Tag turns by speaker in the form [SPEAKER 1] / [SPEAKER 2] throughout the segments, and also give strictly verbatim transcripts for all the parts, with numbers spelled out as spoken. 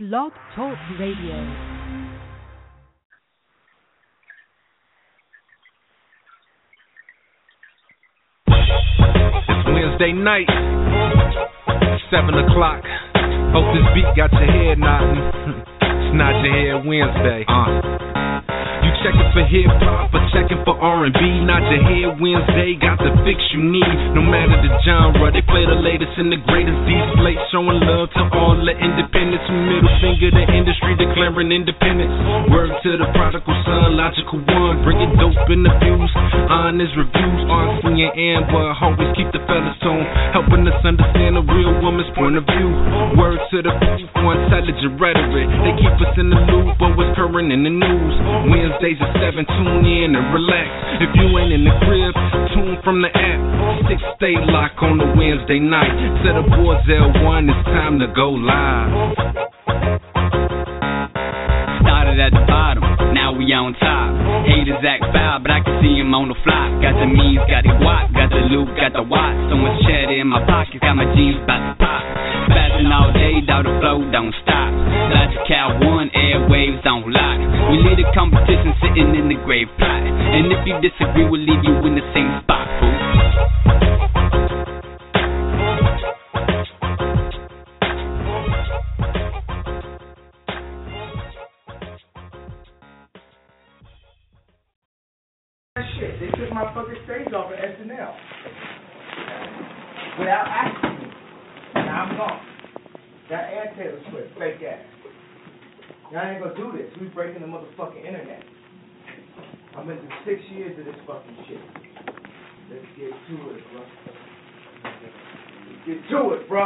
[SPEAKER 1] Blog Talk Radio.
[SPEAKER 2] It's Wednesday night, seven o'clock. Hope this beat got your head nodding. It's not your head Wednesday. Uh. You checking for hip-hop or checking for R and B? Not your head Wednesday, got the fix you need. No matter the genre, they play the latest and the greatest. These plates showing love to all the independents. Middle finger to industry declaring independence. Word to the prodigal son, logical one. Bringing dope in the views, honest reviews. R C and Amber always keep the fellas tone, helping us understand a real woman's point of view. Word to the people for intelligent rhetoric. They keep us in the loop, but what's current in the news. Wednesdays at seven, tune in and relax. If you ain't in the crib, tune from the app. Six, stay locked on the Wednesday night. Set up boards L one, it's time to go live.
[SPEAKER 3] Started at the bottom, now we on top. Haters act foul, but I can see him on the fly. Got the means, got the guap, got the loot, got the watch. So much cheddar in my pockets, got my jeans about to pop. Spazzing all day, dog, the flow don't stop. Logical one, airwaves on lock. We lead the competition sitting in the grave plot. And if you disagree, we'll leave you in the same spot, fool.
[SPEAKER 4] Shit, they took my fucking stage off of S N L without asking me. Now I'm gone. That and Taylor Swift, fake ass. Y'all ain't gonna do this. We breaking the motherfucking internet. I'm into six years of this fucking shit. Let's get to it, bro. Let's get to it, bro.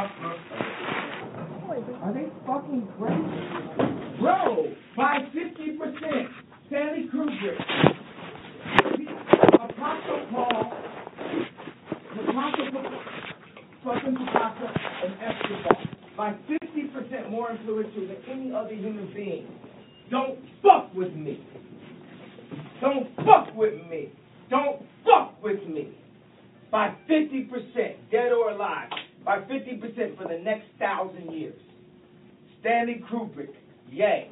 [SPEAKER 4] Are they fucking crazy? Bro, by fifty percent. Stanley Kubrick. Apostle Paul, Apostle fucking Picasso, and Escobar, by fifty percent more influential than any other human being. Don't fuck with me. Don't fuck with me. Don't fuck with me. By fifty percent, dead or alive, by fifty percent for the next thousand years. Stanley Kubrick, yay.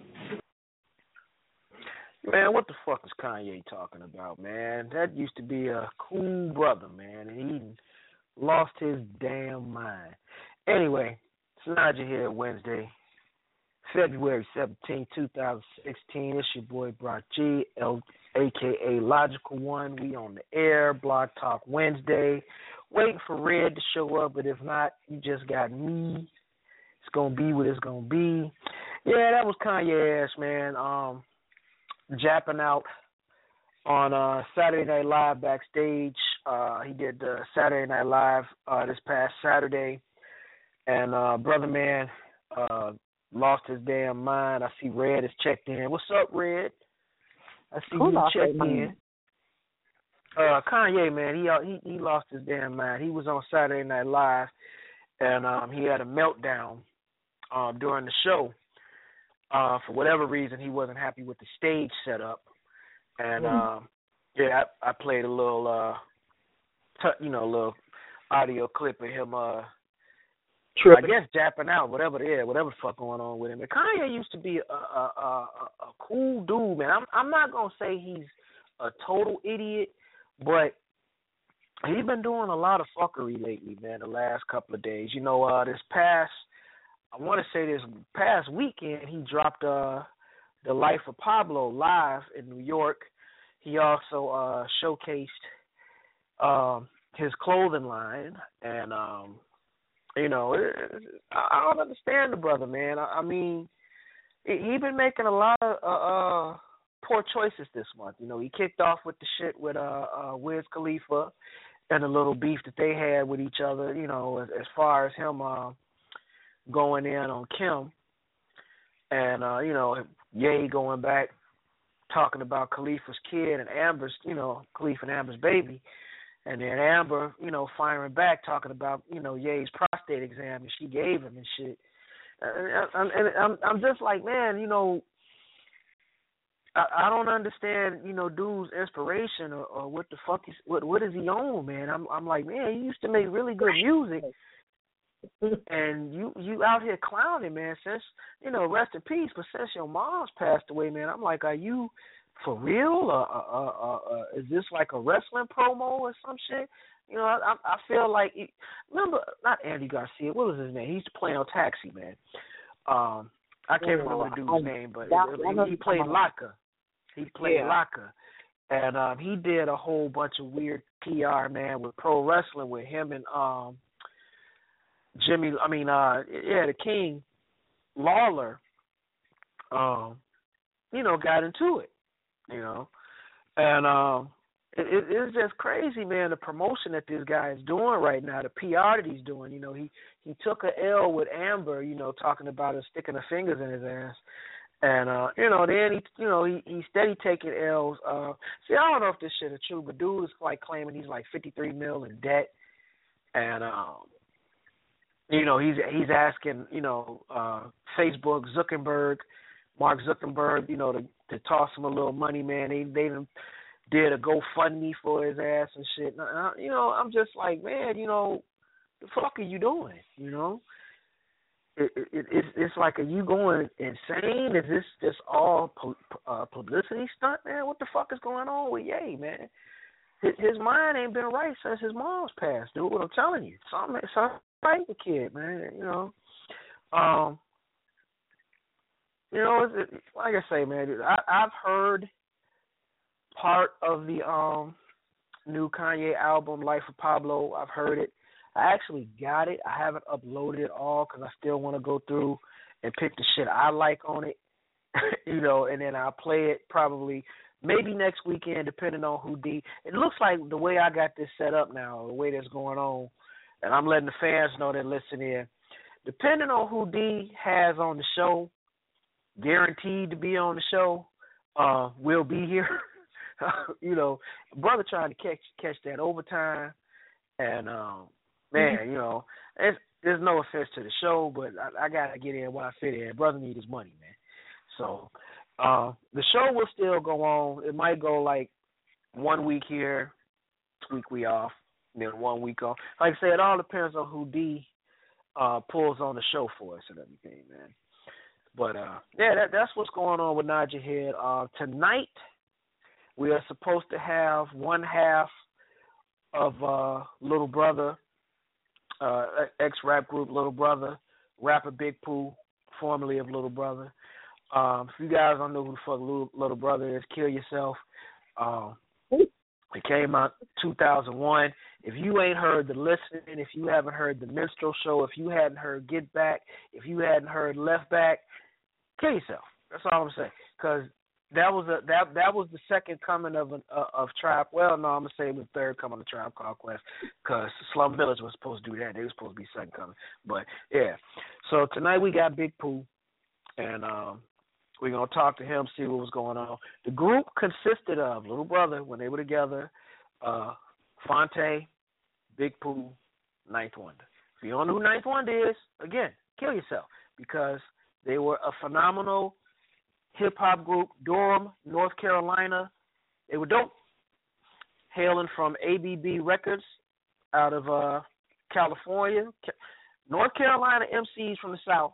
[SPEAKER 5] Man, what the fuck is Kanye talking about, man? That used to be a cool brother, man, and he lost his damn mind. Anyway, Sanaja here Wednesday, February seventeenth, twenty sixteen. It's your boy Brock G, L, a k a. Logical One. We on the air, Blog Talk Wednesday. Waiting for Red to show up, but if not, you just got me. It's going to be what it's going to be. Yeah, that was Kanye ass, man. Um... Japping out on uh, Saturday Night Live backstage. Uh, he did uh, Saturday Night Live uh, this past Saturday. And uh, Brother Man uh, lost his damn mind. I see Red has checked in. What's up, Red? I see
[SPEAKER 6] Who
[SPEAKER 5] you checked in.
[SPEAKER 6] mind?
[SPEAKER 5] Uh, Kanye, man, he, uh, he he lost his damn mind. He was on Saturday Night Live, and um, he had a meltdown um, during the show. Uh, for whatever reason, he wasn't happy with the stage setup, and mm. um, yeah, I, I played a little, uh, t- you know, a little audio clip of him. Uh, I guess japping out, whatever it is, whatever the fuck going on with him. And Kanye used to be a a, a, a cool dude, man. I'm I'm not gonna say he's a total idiot, but he's been doing a lot of fuckery lately, man. The last couple of days, you know, uh, this past. I want to say this past weekend, he dropped uh, The Life of Pablo live in New York. He also uh, showcased um, his clothing line. And, um, you know, it, I don't understand the brother, man. I, I mean, he been making a lot of uh, uh, poor choices this month. You know, he kicked off with the shit with uh, uh, Wiz Khalifa and the little beef that they had with each other, you know, as, as far as him uh, going in on Kim, and uh, you know, Ye going back talking about Khalifa's kid and Amber's, you know, Khalifa and Amber's baby, and then Amber, you know, firing back talking about, you know, Ye's prostate exam that she gave him and shit. And, and I'm I'm just like, man, you know, I, I don't understand, you know, dude's inspiration or, or what the fuck is what what is he on, man? I'm I'm like, man, he used to make really good music. and you you out here clowning, man. Since you know, rest in peace. But since your mom's passed away, man, I'm like, are you for real? Or, or, or, or, or is this like a wrestling promo or some shit? You know, I I feel like remember not Andy Garcia. What was his name? He used to play on Taxi, man. Um, I can't remember the dude's name, but it, he played Laka. He played yeah. Laka. And um, he did a whole bunch of weird P R, man, with pro wrestling with him and um, Jimmy. I mean, uh, yeah, the King Lawler. Um, you know, got into it. You know, and um, it, it, it's just crazy, man. The promotion that this guy is doing right now, the P R that he's doing. You know, he he took a L with Amber. You know, talking about her sticking her fingers in his ass. And, uh, you know, then he, you know, he, he steady taking L's. Uh, see, I don't know if this shit is true, but dude is like claiming he's like fifty-three mil in debt. And, um, you know, he's, he's asking, you know, uh, Facebook, Zuckerberg, Mark Zuckerberg, you know, to, to toss him a little money, man. They, they did a GoFundMe for his ass and shit. And, you know, I'm just like, man, you know, the fuck are you doing, you know? It, it, it, it's like, are you going insane? Is this just all pu- uh, publicity stunt, man? What the fuck is going on with Ye, man? His, his mind ain't been right since his mom's passed, dude. What I'm telling you, something, something right with the kid, man. You know, um, you know, it's, it, like I say, man, I, I've heard part of the um new Kanye album, Life of Pablo. I've heard it. I actually got it. I haven't uploaded it all because I still want to go through and pick the shit I like on it, you know, and then I'll play it probably maybe next weekend, depending on who D. It looks like the way I got this set up now, the way that's going on, and I'm letting the fans know that listen here, depending on who D has on the show, guaranteed to be on the show, uh, will be here. You know, brother trying to catch catch that overtime, and um. Man, you know, it's, there's no offense to the show, but I, I got to get in where I fit in. Brother need his money, man. So uh, the show will still go on. It might go like one week here, week we off, then one week off. Like I said, it all depends on who D uh, pulls on the show for us and everything, man. But, uh, yeah, that, that's what's going on with Nod Your Head. Uh, tonight, we are supposed to have one half of uh, Little Brother, Uh, ex-rap group Little Brother, rapper Big Pooh, formerly of Little Brother. Um, if you guys don't know who the fuck Little, Little Brother is, Kill Yourself. Um, it came out two thousand one. If you ain't heard The Listening, if you haven't heard The Minstrel Show, if you hadn't heard Get Back, if you hadn't heard Left Back, kill yourself. That's all I'm saying. Because that was a that that was the second coming of an, uh, of Tribe. Well, no, I'm gonna say it was the third coming of Tribe Called Quest, because Slum Village was supposed to do that. They were supposed to be second coming. But yeah, so tonight we got Big Pooh, and um, we're gonna talk to him, see what was going on. The group consisted of Little Brother when they were together, uh, Fonte, Big Pooh, Ninth Wonder. If you don't know who Ninth Wonder is, again, kill yourself, because they were a phenomenal hip-hop group, Durham, North Carolina. They were dope. Hailing from A B B Records out of uh, California. North Carolina M Cs from the South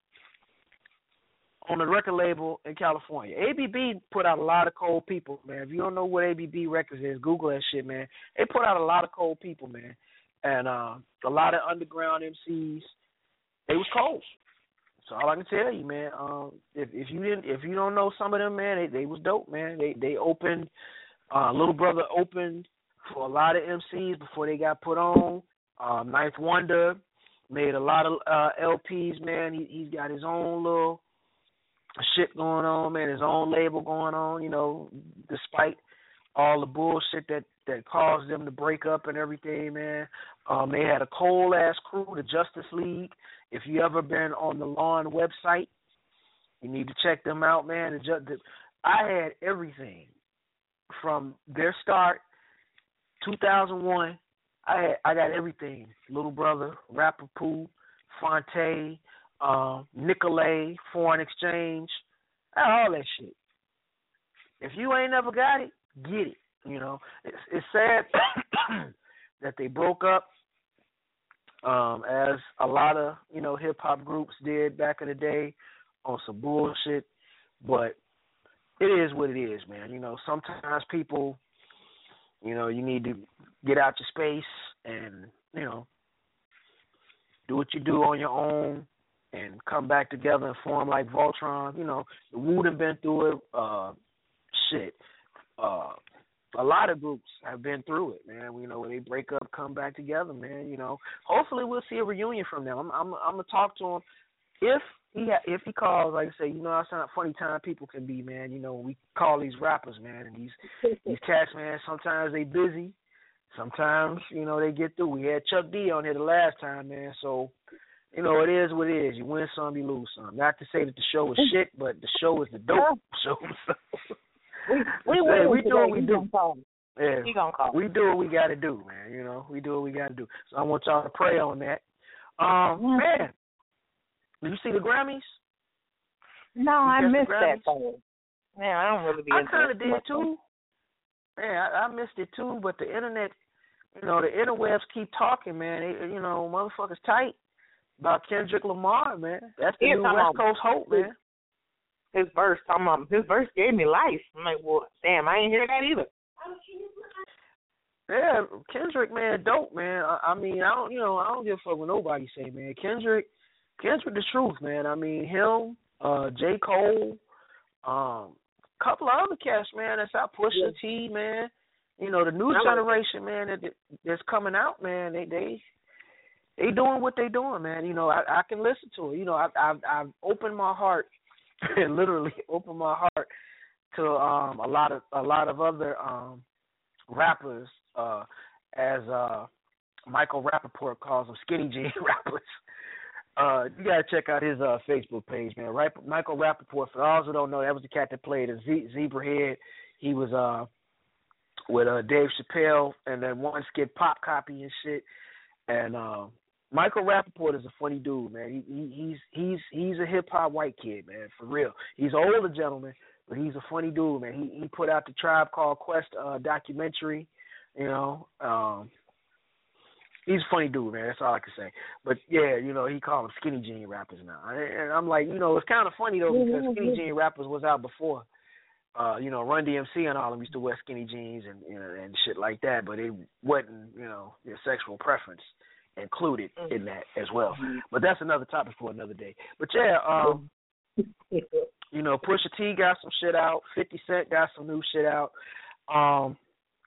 [SPEAKER 5] on the record label in California. A B B put out a lot of cold people, man. If you don't know what A B B Records is, Google that shit, man. They put out a lot of cold people, man. And uh, a lot of underground M Cs. They was cold. That's all I can tell you, man. Um, if if you didn't, if you don't know some of them, man, they, they was dope, man. They they opened, uh, Little Brother opened for a lot of M Cs before they got put on. Um, Ninth Wonder made a lot of uh, L Ps, man. He he's got his own little shit going on, man. His own label going on, you know, despite all the bullshit that that caused them to break up and everything, man. Um, they had a cold ass crew, the Justice League. If you ever been on the Lawn website, you need to check them out, man. The, the, I had everything from their start, two thousand one. I had, I got everything. Little Brother, Rapper Pooh, Fonte, uh, Nicolay, Foreign Exchange. I had all that shit. If you ain't never got it, get it. You know, it's, it's sad that they broke up. um, as a lot of, you know, hip hop groups did back in the day on some bullshit. But it is what it is, man. You know, sometimes people, you know, you need to get out your space and, you know, do what you do on your own and come back together and form like Voltron. You know, the Wu done been through it. Uh, shit. Uh, a lot of groups have been through it, man. You know, when they break up, come back together, man. You know, hopefully we'll see a reunion from them. I'm, I'm, I'm gonna talk to him if he ha- if he calls. Like I say, you know, how sound funny time people can be, man. You know, when we call these rappers, man, and these these cats, man. Sometimes they busy, sometimes you know they get through. We had Chuck D on here the last time, man. So, you know, it is what it is. You win some, you lose some. Not to say that the show is shit, but the show is the dope show. So.
[SPEAKER 1] We we,
[SPEAKER 5] yeah, we do what we
[SPEAKER 1] he
[SPEAKER 5] do.
[SPEAKER 1] Gonna
[SPEAKER 5] yeah,
[SPEAKER 1] he gonna call.
[SPEAKER 5] We do what we got to do, man. You know, we do what we got to do. So I want y'all to pray on that. Um,
[SPEAKER 1] yeah.
[SPEAKER 5] Man, did you see the Grammys?
[SPEAKER 1] No,
[SPEAKER 5] you
[SPEAKER 1] I missed that
[SPEAKER 5] part.
[SPEAKER 1] Man, I don't really be.
[SPEAKER 5] I kind of did too. Man, I, I missed it too. But the internet, you know, the interwebs keep talking, man. They, you know, motherfuckers tight about Kendrick Lamar, man. That's the
[SPEAKER 1] yeah,
[SPEAKER 5] new West Coast hope, man.
[SPEAKER 1] His verse, I'm, um, his verse gave me life. I'm like, well, damn, I ain't hear that either.
[SPEAKER 5] Yeah, Kendrick, man, dope, man. I, I mean, I don't, you know, I don't give a fuck what nobody say, man. Kendrick, Kendrick, the truth, man. I mean, him, uh, J. Cole, um, couple of other cats, man. That's out. Pusha yeah. T, man. You know, the new I generation, man, that that's coming out, man. They they they doing what they doing, man. You know, I, I can listen to it. You know, I, I've I've opened my heart. And literally opened my heart to um, a lot of a lot of other um, rappers, uh, as uh, Michael Rappaport calls them, skinny jean rappers. Uh, you gotta check out his uh, Facebook page, man. Right, Michael Rappaport. For those who don't know, that was the cat that played a Z- Zebrahead. He was uh, with uh, Dave Chappelle, and then one skit Pop Copy and shit. And uh, Michael Rappaport is a funny dude, man. He, he he's he's he's a hip hop white kid, man, for real. He's an older gentleman, but he's a funny dude, man. He he put out the Tribe Called Quest uh, documentary, you know. Um, he's a funny dude, man. That's all I can say. But yeah, you know, he called them skinny jean rappers now, and I'm like, you know, it's kind of funny though because skinny jean rappers was out before. Uh, you know, Run D M C and all of them used to wear skinny jeans and you know and shit like that, but it wasn't, you know, their sexual preference included in that as well. But that's another topic for another day. But yeah, um, you know, Pusha T got some shit out. fifty Cent got some new shit out. Um,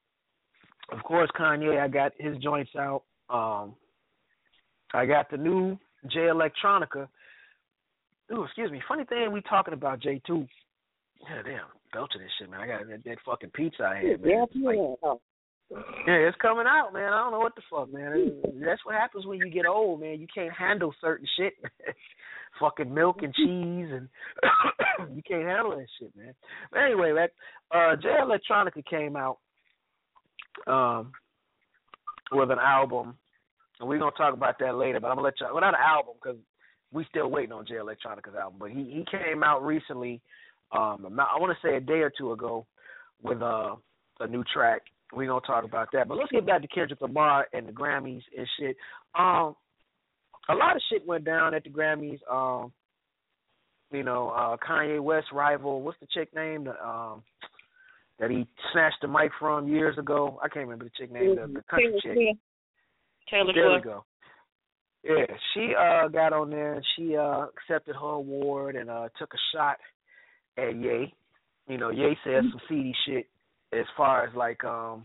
[SPEAKER 5] of course, Kanye, I got his joints out. Um, I got the new Jay Electronica. Ooh, excuse me. Funny thing, we talking about Jay too. Yeah, damn, belching this shit, man. I got that, that fucking pizza I had, man.
[SPEAKER 1] Yeah, like,
[SPEAKER 5] yeah, it's coming out, man. I don't know what the fuck, man. That's what happens when you get old, man. You can't handle certain shit. Fucking milk and cheese, and you can't handle that shit, man. But anyway, that uh, Jay Electronica came out um, with an album, and we're gonna talk about that later. But I'm gonna let you. Well, not an album because we still waiting on Jay Electronica's album. But he he came out recently. Um, I want to say a day or two ago with uh, a new track. We're going to talk about that. But let's get back to Kendrick Lamar and the Grammys and shit. Um, a lot of shit went down at the Grammys. Um, you know, uh, Kanye West rival, what's the chick name that, um, that he snatched the mic from years ago? I can't remember the chick name, the, the country chick.
[SPEAKER 1] Taylor
[SPEAKER 5] there
[SPEAKER 1] Swift.
[SPEAKER 5] we go. Yeah, she uh, got on there and she uh, accepted her award and uh, took a shot at Ye. You know, Ye said some seedy shit. As far as like, um,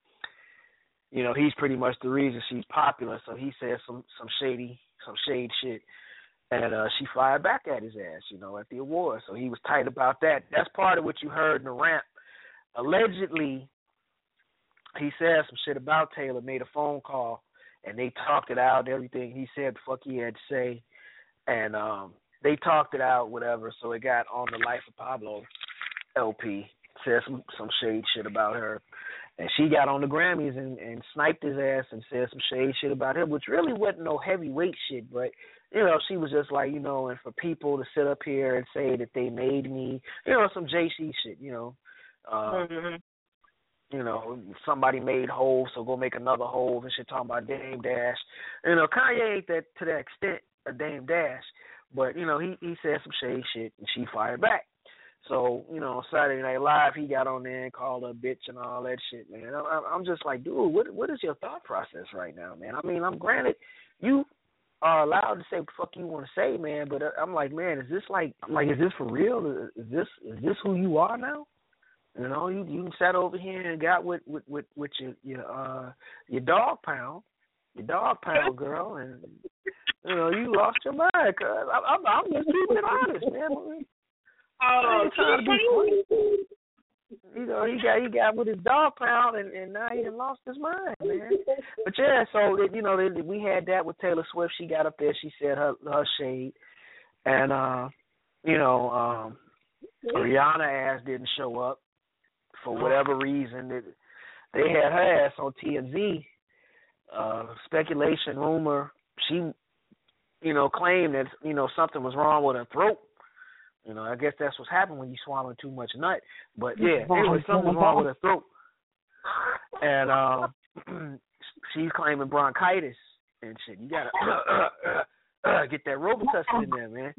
[SPEAKER 5] you know, he's pretty much the reason she's popular. So he said some, some shady, some shade shit, and uh, she fired back at his ass, you know, at the awards. So he was tight about that. That's part of what you heard in the rant. Allegedly, he said some shit about Taylor, made a phone call, and they talked it out. Everything he said, the fuck he had to say, and um, they talked it out, whatever. So it got on the Life of Pablo L P. Said some some shade shit about her, and she got on the Grammys and, and sniped his ass and said some shade shit about him, which really wasn't no heavyweight shit, but you know she was just like, you know, and for people to sit up here and say that they made me, you know, some J C shit, you know, uh,
[SPEAKER 1] mm-hmm.
[SPEAKER 5] you know, somebody made Hove, so go make another Hove and shit talking about Dame Dash. You know, Kanye ain't that to that extent a Dame Dash, but, you know, he, he said some shady shit and she fired back. So, you know, Saturday Night Live, he got on there and called her a bitch and all that shit, man. I, I'm just like, dude, what what is your thought process right now, man? I mean, I'm granted, you are allowed to say what the fuck you want to say, man, but I'm like, man, is this like, I'm like, is this for real? Is this is this who you are now? You know, you you sat over here and got with with with, with your your uh your dog pound, your dog pound girl, and you know you lost your mind. Cause I, I'm I'm just keeping it honest, man.
[SPEAKER 1] Oh,
[SPEAKER 5] trying to be funny. You know, he got he got with his dog pound, and, and now he done lost his mind, man. But yeah, so you know, we had that with Taylor Swift. She got up there, she said her her shade, and uh, you know, um, Rihanna ass didn't show up for whatever reason. That they had her ass on T M Z. Uh, speculation, rumor. She, you know, claimed that you know something was wrong with her throat. You know, I guess that's what's happened when you swallow too much nut. But yeah, anyway, something's wrong with her throat. And um, she's claiming bronchitis and shit. You gotta uh, uh, uh, get that Robitussin in there, man.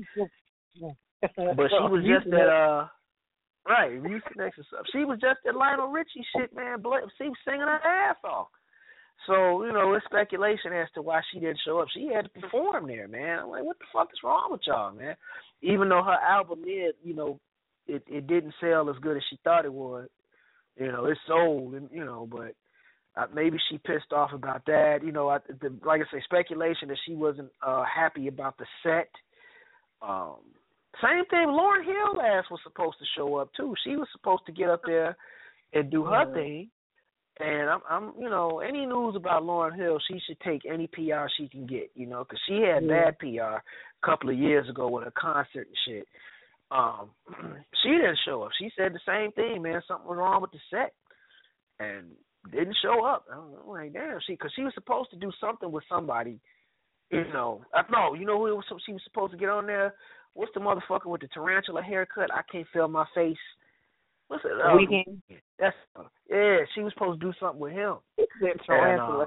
[SPEAKER 5] But she was just at uh, right, Mucinex or something. She was just at Lionel Richie shit, man. She was singing her ass off. So, you know, it's speculation as to why she didn't show up. She had to perform there, man. I'm like, what the fuck is wrong with y'all, man? Even though her album did, you know, it, it didn't sell as good as she thought it would. You know, it sold, and you know, but uh, maybe she pissed off about that. You know, I, the, like I say, speculation that she wasn't uh, happy about the set. Um, same thing, Lauryn Hill ass was supposed to show up, too. She was supposed to get up there and do her thing. And I'm, I'm, you know, any news about Lauryn Hill, she should take any P R she can get, you know, because she had yeah. bad P R a couple of years ago with her concert and shit. Um, she didn't show up. She said the same thing, man. Something was wrong with the set, and didn't show up. I'm like, damn, she, because she was supposed to do something with somebody, you know. I, no, you know who it was, she was supposed to get on there? What's the motherfucker with the tarantula haircut? I can't feel my face. What's it? Um,
[SPEAKER 1] Weekend.
[SPEAKER 5] That's uh, yeah. She was supposed to do something with him. And, uh,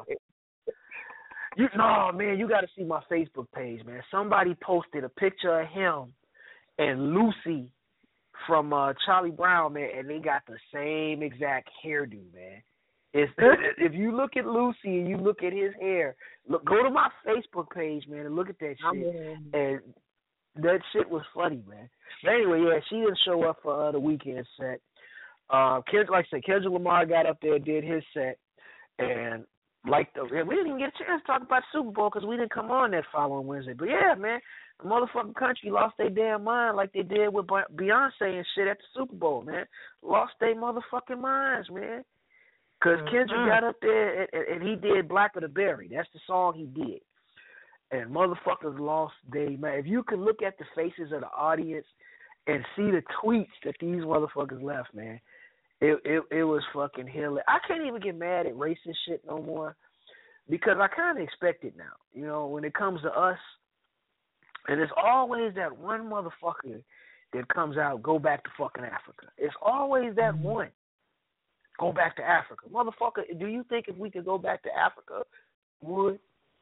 [SPEAKER 5] you no man, you got to see my Facebook page, man. Somebody posted a picture of him and Lucy from uh, Charlie Brown, man, and they got the same exact hairdo, man. It's, if you look at Lucy and you look at his hair, look, go to my Facebook page, man, and look at that shit. And that shit was funny, man. But anyway, yeah, she didn't show up for uh, the weekend set. Uh, Kendrick, like I said, Kendrick Lamar got up there, did his set, and like the, we didn't even get a chance to talk about Super Bowl because we didn't come on that following Wednesday. But yeah, man, the motherfucking country lost their damn mind like they did with Beyonce and shit at the Super Bowl, man. Lost their motherfucking minds, man. Because mm-hmm. Kendrick got up there and, and he did Blacker the Berry. That's the song he did. And motherfuckers lost their mind. If you could look at the faces of the audience and see the tweets that these motherfuckers left, man, It, it it was fucking hilarious. I can't even get mad at racist shit no more because I kind of expect it now. You know, when it comes to us, and it's always that one motherfucker that comes out, go back to fucking Africa. It's always that one. Go back to Africa. Motherfucker, do you think if we could go back to Africa, would?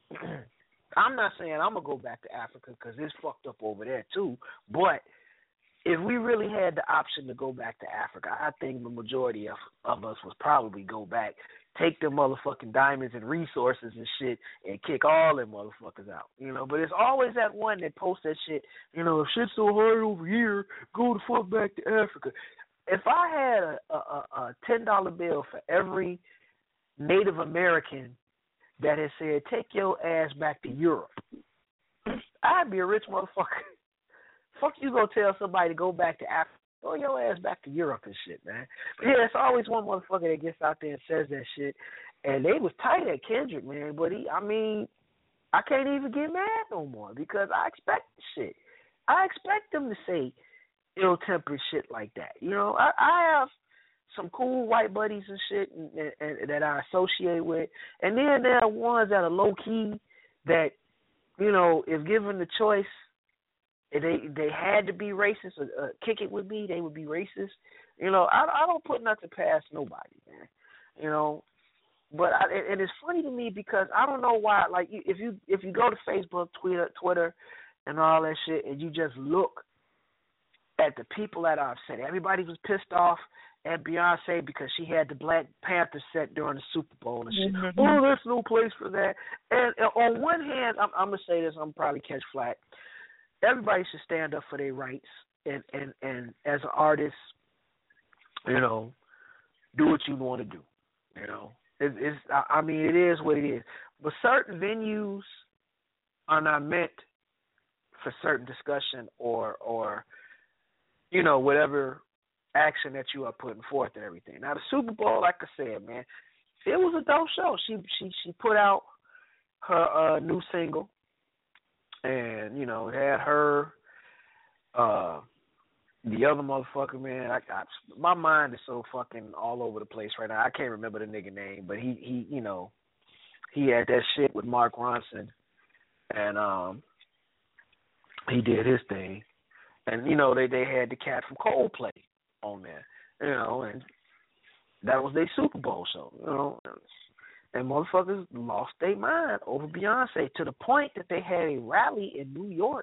[SPEAKER 5] I'm not saying I'm going to go back to Africa because it's fucked up over there too, but if we really had the option to go back to Africa, I think the majority of, of us would probably go back, take them motherfucking diamonds and resources and shit, and kick all them motherfuckers out. You know, but it's always that one that posts that shit, you know, if shit's so hard over here, go the fuck back to Africa. If I had a, a, a ten dollar bill for every Native American that has said, take your ass back to Europe, I'd be a rich motherfucker. Fuck you gonna tell somebody to go back to Africa? Go your ass back to Europe and shit, man. But yeah, it's always one motherfucker that gets out there and says that shit. And they was tight at Kendrick, man. But he, I mean, I can't even get mad no more because I expect shit. I expect them to say ill-tempered shit like that. You know, I, I have some cool white buddies and shit and, and, and that I associate with. And then there are ones that are low-key that, you know, if given the choice, if they they had to be racist or uh, kick it with me, they would be racist. You know, I, I don't put nothing past nobody, man. you know. But I, and it's funny to me because I don't know why. Like if you if you go to Facebook, Twitter, Twitter, and all that shit, and you just look at the people that are upset. Everybody was pissed off at Beyonce because she had the Black Panther set during the Super Bowl and shit. Mm-hmm. Oh, there's no place for that. And, and on one hand, I'm, I'm gonna say this. I'm probably catch flack. Everybody should stand up for their rights, and and and as an artist, you know, do what you want to do. You know. It's, it's, I mean, it is what it is. But certain venues are not meant for certain discussion or, or, you know, whatever action that you are putting forth and everything. Now, the Super Bowl, like I said, man, it was a dope show. She she she put out her uh, new single, and you know, it had her. Uh, The other motherfucker, man, I, I, my mind is so fucking all over the place right now. I can't remember the nigga name, but he, he, you know, he had that shit with Mark Ronson, and um, he did his thing, and you know, they they had the cat from Coldplay on there, you know, and that was their Super Bowl show, you know, and motherfuckers lost their mind over Beyonce to the point that they had a rally in New York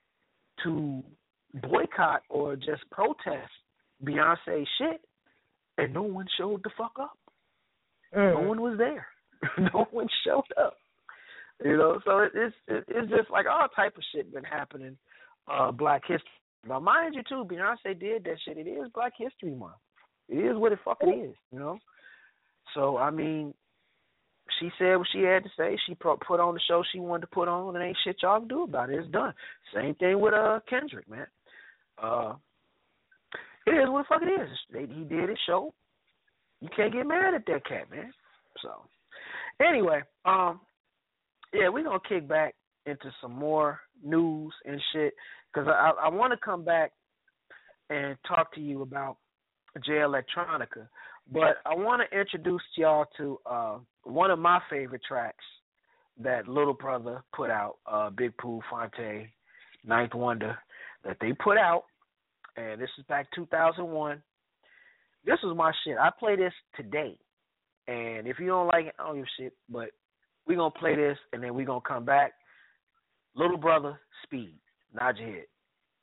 [SPEAKER 5] to boycott or just protest Beyonce shit, and no one showed the fuck up. Mm. No one was there. No one showed up. You know, so it, it's it, it's just like all type of shit been happening. Uh, Black History. Now, mind you, too, Beyonce did that shit. It is Black History Month. It is what it fucking is. You know. So I mean, she said what she had to say. She put on the show she wanted to put on, and ain't shit y'all can do about it. It's done. Same thing with uh Kendrick, man. Uh, it is what the fuck it is. They, he did his show. You can't get mad at that cat, man. So, anyway, um, yeah, we're going to kick back into some more news and shit because I, I want to come back and talk to you about Jay Electronica. But I want to introduce y'all to uh, one of my favorite tracks that Little Brother put out, uh, Big Pooh, Fonte, Ninth Wonder, that they put out, and this is back two thousand one. This was my shit. I play this today, and if you don't like it, I don't give a shit, but we're going to play this, and then we're going to come back. Little Brother, Speed. Nod your head.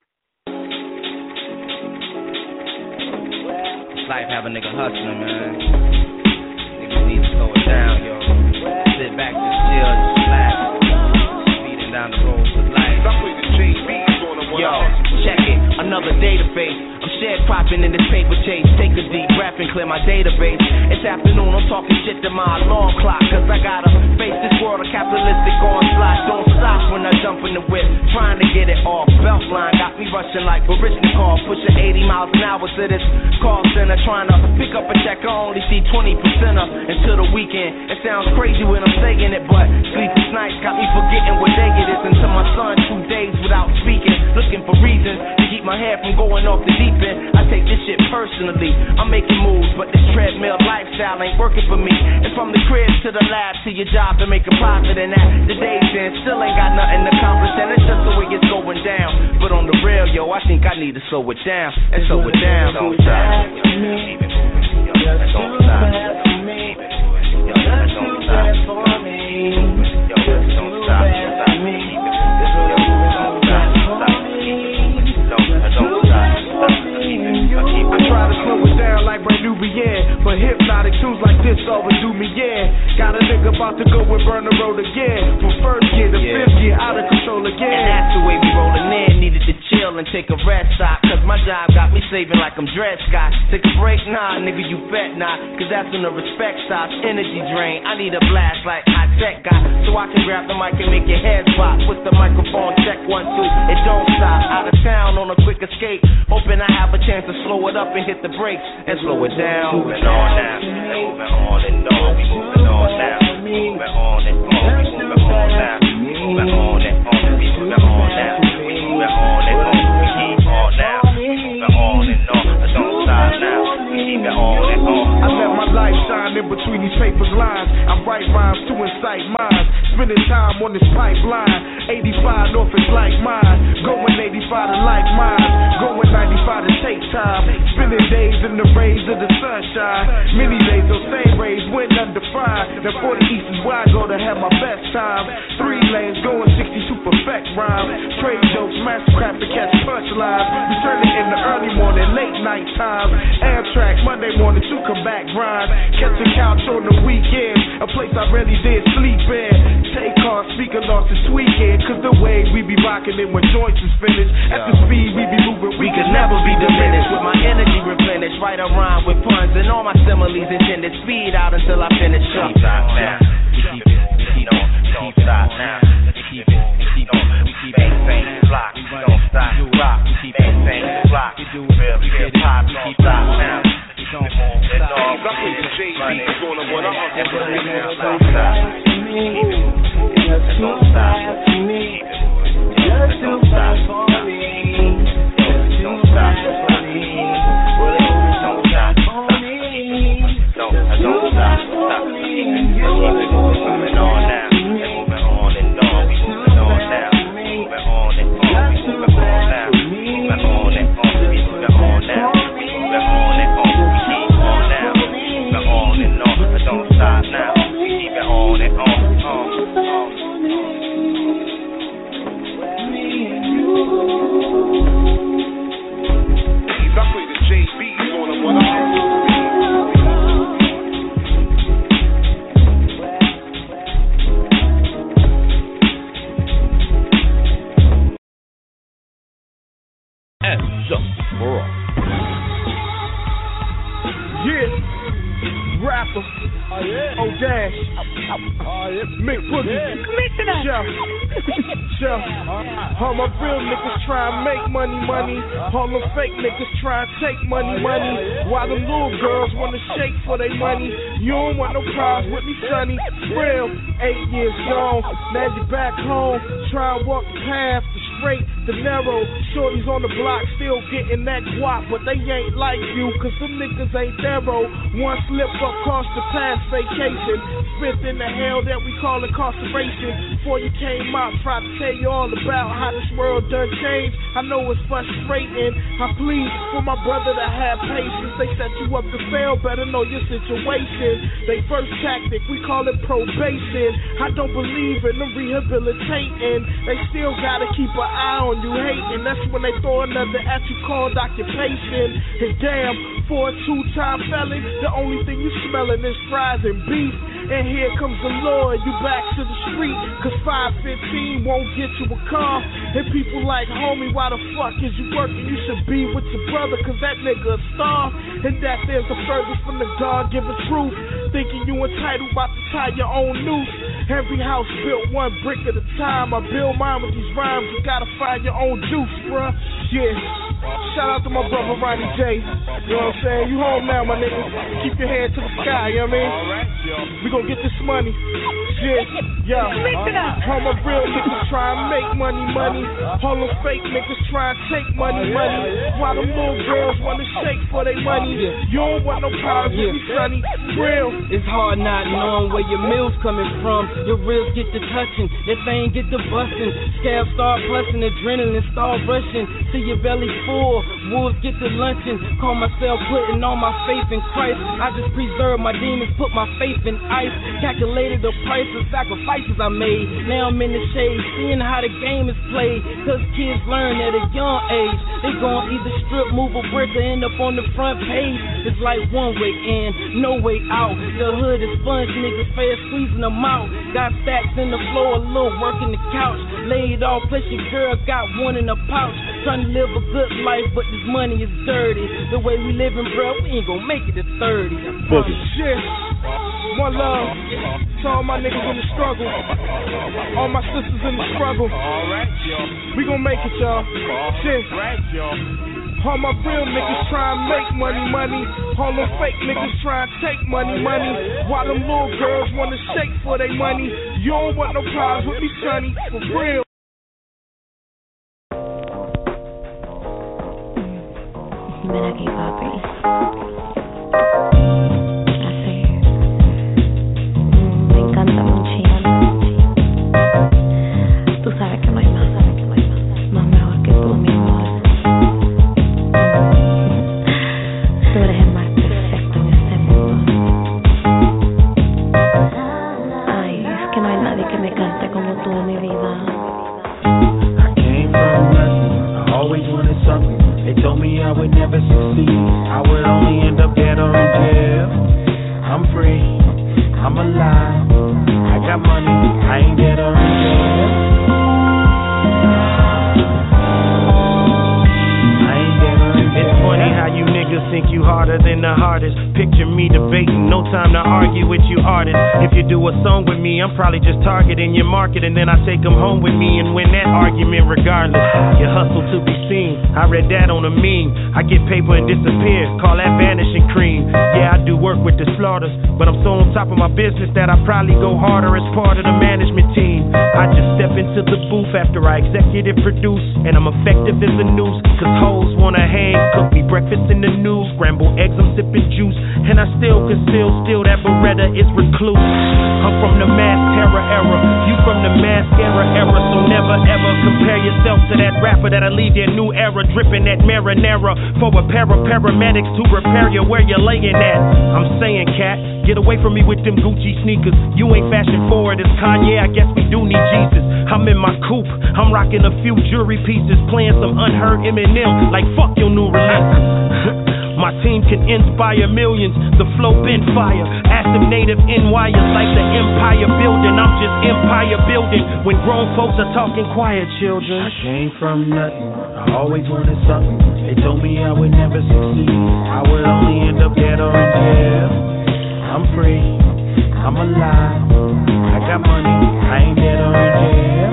[SPEAKER 6] It's life have a nigga hustling, man. Niggas need to slow it down, yo. Sit back, just chill, just relax. Speeding down the road with life.
[SPEAKER 7] Yo, check it, another database. I'm sharecropping in this paper chase. Take a deep breath and clear my database. It's afternoon, I'm talking shit to my alarm clock. Cause I gotta face this world of capitalistic onslaught. Don't stop when I jump in the whip, trying to get it off. Beltline got me rushing like Baryshnikov, pushing eighty miles an hour to this call center. Trying to pick up a check, I only see twenty percent up until the weekend. It sounds crazy when I'm saying it, but sleepless nights got me forgetting what day it is. Until my son, two days without speaking, looking for reasons to keep my head from going off the deep end. I take this shit personally. I'm making moves, but this treadmill lifestyle ain't working for me. And from the crib to the lab to your job to make a profit, and that the days in still ain't got nothing accomplished, and it's just the way it's going down. But on the real, yo, I think I need to slow it down and slow it down. Don't stop. Keep it moving, yo. Don't stop. Keep it moving, yo. Don't stop. Yo, don't stop. Keep it moving, yo.
[SPEAKER 8] I try to slow it down like brand new Brienne, but hypnotic tunes like this always do me in. Got a nigga about to go and burn the road again. From first gear to yeah. fifth gear, out of control again.
[SPEAKER 7] And that's the way we rolling in. Needed to chill and take a rest stop, cause my job got me saving like I'm Dred Scott. Take a break, nah, nigga, you bet not, cause that's when the respect stops. Energy drain, I need a blast like high tech guy, so I can grab the mic and make your head pop. With the microphone, check one, two, it don't stop. Out of town on a quick escape, hoping I have a chance to slow it up and hit the brakes and slow it down.
[SPEAKER 6] Moving on now, and moving on and on, we moving on now, moving on and on, we moving on now, we moving on and on, we moving on now, we moving on and on, we keep on now, we moving on and on, don't stop now, we keep it on and on.
[SPEAKER 8] I let my life shine in between these papers lines. I write rhymes to incite minds, spending time on this pipeline. eighty-five North is like mine, going eighty-five to like mine, going ninety-five to take time, spending days in the rays of the sunshine. Many days those same rays Now forty East is where I go to have my best time. Three lanes going sixty-two perfect rhyme. Trade jokes, master craft to catch punchlines. Returning in the early morning, late night time. Amtrak, Monday morning to come back grind. Catch a couch on the weekend, a place I really did sleep in. Take car, speaker lost this weekend. Cause the way we be rocking it when joints is finished. At the speed we be moving, we can never be diminished. With my energy replenished, write a rhyme with puns and all my similes intended. Speed out until I finish up.
[SPEAKER 6] Keep stop now. Keep it, keep on, don't stop now. Keep it, keep on, keep bang bang block. Don't stop, rock. Keep bang bang block. Real, real pop, don't stop now. Keep it moving on. Run it, don't stop. Keep it moving, don't stop. Keep it moving, don't stop. Don't stop, stop. Don't stop, stop. Don't, don't stop, stop. Keep it, keep it moving on now. And moving on and on. We moving on now. Moving on and on. We moving on now. Moving on and on. We moving on now. Moving on and on. We keep on now. Moving on and on. But don't stop now. We keep it on and on. On, on.
[SPEAKER 8] I play the J B's on them when I'm
[SPEAKER 9] and just for all.
[SPEAKER 8] Yeah, rapper. Oh yeah. Oh Dash. Oh yeah. Mick Boogie. Commissioner. Chef. Chef. All my real niggas try and make money, money. All them fake niggas try and take money, money. While them little girls wanna shake for their money. You don't want no problems with me, sonny. Real. Eight years gone. Now you back home. Try and walk the path. Straight, the narrow, shorties on the block still getting that guap, but they ain't like you, cause them niggas ain't thorough. One slip up cost the past vacation, fifth in the hell that we call incarceration. Before you came out, tried to tell you all about how this world done changed. I know it's frustrating, I plead for my brother to have patience. They set you up to fail, better know your situation. They first tactic, we call it probation. I don't believe in the rehabilitating. They still gotta keep a eye on you hating, that's when they throw another at you called occupation. And damn, for a two-time felon, the only thing you smelling is fries and beef. And here comes the Lord, you back to the street, cause five fifteen won't get you a car. And people like, homie, why the fuck is you working? You should be with your brother, cause that nigga a star. And that there's the furthest from the God-given truth. Thinking you entitled, about to tie your own noose. Every house built one brick at a time. I build mine with these rhymes, you gotta find your own juice, bruh. Yeah. Shout out to my brother Ronnie J. You know what I'm saying? You home now, my nigga. Keep your head to the sky, you know what I mean? We gon' get this money. Shit, yo. All my real niggas try and make money, money. All them fake niggas try and take money, money. While them little girls wanna shake for their money. You don't want no problems with me, sonny. Real.
[SPEAKER 10] It's hard not knowing where your meal's coming from. Your reels get to touching, that thing get to busting. Scabs start busting, adrenaline start rushing. See your belly full, wolves get to luncheon. Call myself putting all my faith in Christ. I just preserve my demons, put my faith in ice. Calculated the price of sacrifices I made. Now I'm in the shade, seeing how the game is played. Cause kids learn at a young age. They gon' either strip, move a brick, or end up on the front page. It's like one way in, no way out. The hood is sponge, niggas fast squeezing them out. Got stacks in the floor, a little work in the couch. Laid off, plus your girl got one in a pouch. Trying to live a good life, but this money is dirty. The way we living, bro, we ain't gon' make it to thirty.
[SPEAKER 8] Boogie. Shit. One love to all my niggas in the struggle. All my sisters in the struggle. We gon' make it, y'all. Shit. All my real niggas try and make money, money. All them fake niggas try and take money, money. While them little girls wanna shake for their money. You don't want no problems with me, sonny. For real.
[SPEAKER 11] Ven aquí, papi. Así. Me encanta muchísimo. Tú sabes que no hay más, sabes que no hay más, más mejor que tú, mi amor. Tú eres el más perfecto en este mundo.
[SPEAKER 8] told me I would never succeed. I would only end up dead or in jail. I'm free, I'm alive. I got money, I ain't dead or in jail. It's funny how you niggas think you harder than the hardest. Picture me debating, no time to argue with you artists. If you do a song with me, I'm probably just targeting your market, and then I take them home with me and win that argument regardless. You hustle to be seen, I read that on a meme. I get paper and disappear, call that vanishing cream. Yeah, I do work with the slaughters, but I'm so on top of my business that I probably go harder as part of the management team. I just step into the booth after I executive produce, and I'm effective as a noose, cause hoes wanna hang. Cook me breakfast in the news, scramble eggs, I'm sipping juice, and I still conceal, still that Beretta is recluse. I'm from the mass terror era, you from the mascara era, so never ever compare yourself to that rapper that'll leave your new era dripping that marinara for a pair of paramedics to repair you where you're laying at. I'm saying, cat, get away from me with them Gucci sneakers. You ain't fashion forward as Kanye, I guess we do need Jesus. I'm in my coupe, I'm rocking a few jewelry pieces, playing some unheard Eminem like fuck your new releases. My team can inspire millions, the flow been fire. Ask them native N Yers like the empire building. I'm just empire building when grown folks are talking quiet, children. I came from nothing, I always wanted something. They told me I would never succeed, I would only end up dead or in jail. I'm free, I'm alive, I got money, I ain't dead or in jail.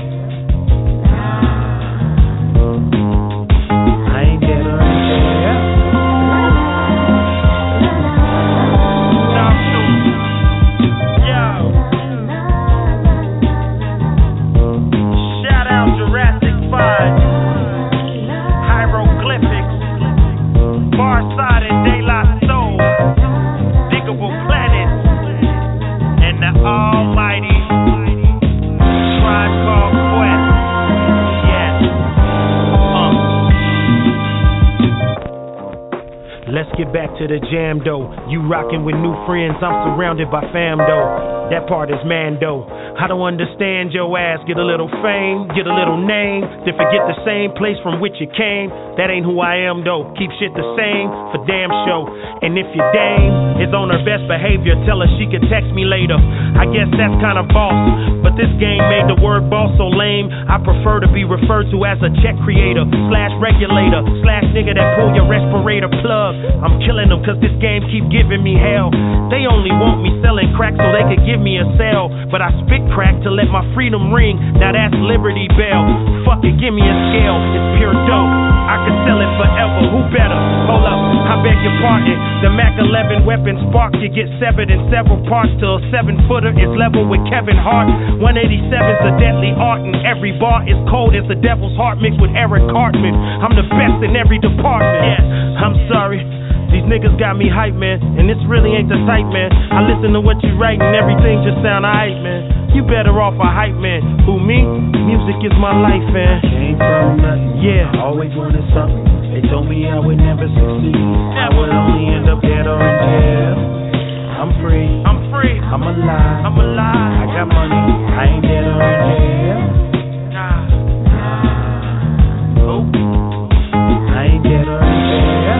[SPEAKER 8] Back to the jam though. You rockin' with new friends, I'm surrounded by fam though. That part is Mando. I don't understand your ass. Get a little fame, get a little name, then forget the same place from which you came. That ain't who I am though. Keep shit the same for damn show. And if your dame is on her best behavior, tell her she can text me later. I guess that's kind of boss, but this game made the word boss so lame. I prefer to be referred to as a check creator slash regulator slash nigga that pull your respirator plug. I'm killing them cause this game keep giving me hell. They only want me selling crack so they could give me a sale, but I spit crack to let my freedom ring. Now that's Liberty Bell. Fuck it, give me a scale. It's pure dope, I could sell it forever. Who better? Hold up, I beg your pardon. The Mac eleven weapon spark, you get severed in several parts till a seven footer is level with Kevin Hart. one eighty-seven's a deadly art, and every bar is cold as the devil's heart mixed with Eric Cartman. I'm the best in every department. Yeah, I'm sorry. These niggas got me hype, man, and this really ain't the type, man. I listen to what you write and everything just sound aight, man. You better off a hype, man. Who, me? Music is my life, man. Came from nothing, yeah, I always wanted something. They told me I would never succeed, I would only end up dead or in jail. I'm free, I'm free, I'm alive, I'm alive, I got money, I ain't dead or in jail. Nah, nah, oh, I ain't dead or in jail.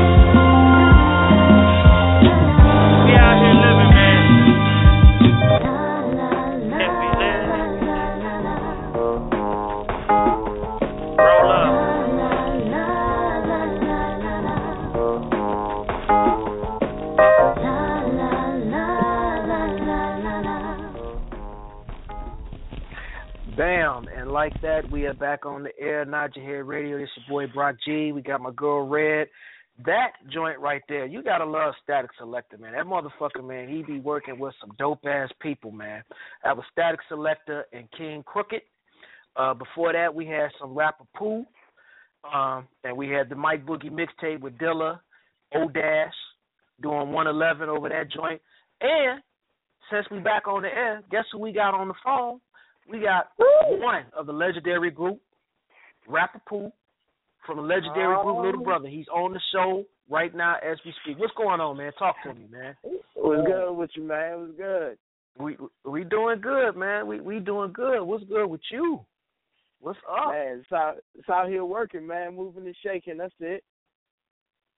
[SPEAKER 5] Bam, and like that, we are back on the air, Nod Your Head Radio. It's your boy Brock G. We got my girl Red. That joint right there, you gotta love Static Selector, man. That motherfucker, man, he be working with some dope ass people, man. That was Static Selector and King Crooked. Uh, before that, we had some rapper Pooh, um, and we had the Mike Boogie mixtape with Dilla, O-Dash, doing one eleven over that joint. And since we back on the air, guess who we got on the phone? We got one of the legendary group, Rapper Pooh, from the legendary oh. group Little Brother. He's on the show right now as we speak. What's going on, man? Talk to me, man.
[SPEAKER 12] What's good with you, man? What's good?
[SPEAKER 5] We we doing good, man. We we doing good. What's good with you? What's up?
[SPEAKER 12] Man, it's out, it's out here working, man, moving and shaking. That's it.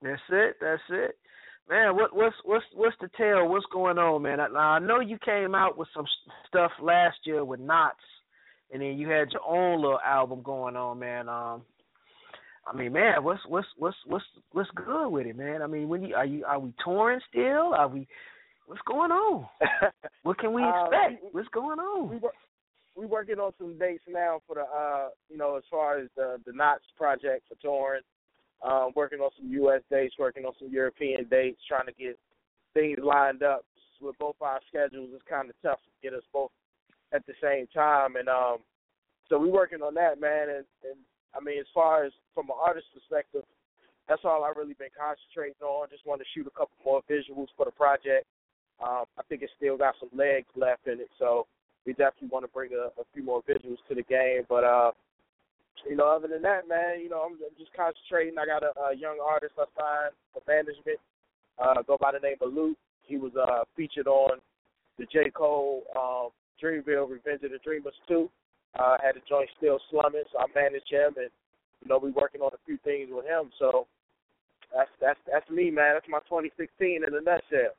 [SPEAKER 5] That's it. That's it. Man, what, what's what's what's the tale? What's going on, man? I, I know you came out with some stuff last year with Knots, and then you had your own little album going on, man. Um, I mean, man, what's what's what's what's what's good with it, man? I mean, when you are you are we touring still? Are we? What's going on? What can we expect?
[SPEAKER 12] Uh, we,
[SPEAKER 5] what's going on?
[SPEAKER 12] We we working on some dates now for the uh you know as far as the the Knots project for touring. Um, working on some U S dates, working on some European dates, trying to get things lined up. With both our schedules, it's kind of tough to get us both at the same time. And um, so we're working on that, man. And, and, I mean, as far as from an artist perspective, that's all I've really been concentrating on. Just want to shoot a couple more visuals for the project. Um, I think it's still got some legs left in it, so we definitely want to bring a, a few more visuals to the game. But, uh, you know, other than that, man, you know, I'm, I'm just concentrating. I got a, a young artist I signed for management, uh, go by the name of Luke. He was uh, featured on the J. Cole um, Dreamville Revenge of the Dreamers two. Uh, had a joint still slumming, so I managed him, and, you know, we working on a few things with him. So that's that's that's me, man. That's my twenty sixteen in a nutshell.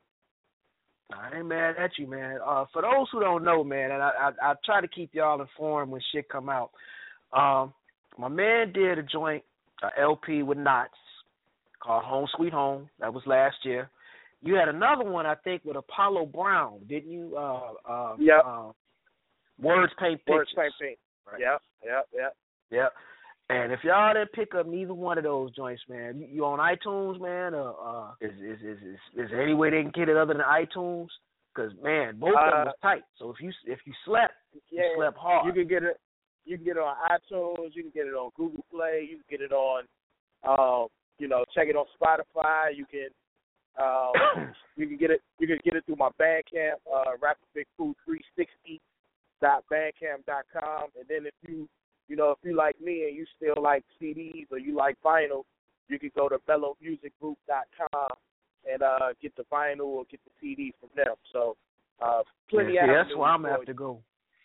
[SPEAKER 5] I ain't mad at you, man. Uh, for those who don't know, man, and I, I, I try to keep y'all informed when shit come out. Um, My man did a joint, a L P with Knots called Home Sweet Home. That was last year. You had another one, I think, with Apollo Brown, didn't you? Uh, uh,
[SPEAKER 12] yep.
[SPEAKER 5] Uh, Words Paint Pictures.
[SPEAKER 12] Words Paint Pictures. Right. Yep, yep, yep.
[SPEAKER 5] Yep. And if y'all didn't pick up neither one of those joints, man, you, you on iTunes, man? Or, uh, is, is, is, is, is there any way they can get it other than iTunes? Because, man, both
[SPEAKER 12] uh,
[SPEAKER 5] of them was tight. So if you if you slept,
[SPEAKER 12] yeah,
[SPEAKER 5] you slept hard.
[SPEAKER 12] You can get it. You can get it on iTunes. You can get it on Google Play. You can get it on, um, you know, check it on Spotify. You can, um, you can get it. You can get it through my Bandcamp, uh, Rapper Big Food three sixty dot bandcamp dot com. And then if you, you know, if you like me and you still like C Ds or you like vinyl, you can go to mellow music group dot com and uh, get the vinyl or get the C D from them. So, uh, plenty
[SPEAKER 5] yeah,
[SPEAKER 12] of.
[SPEAKER 5] See, that's where I'm gonna have to go.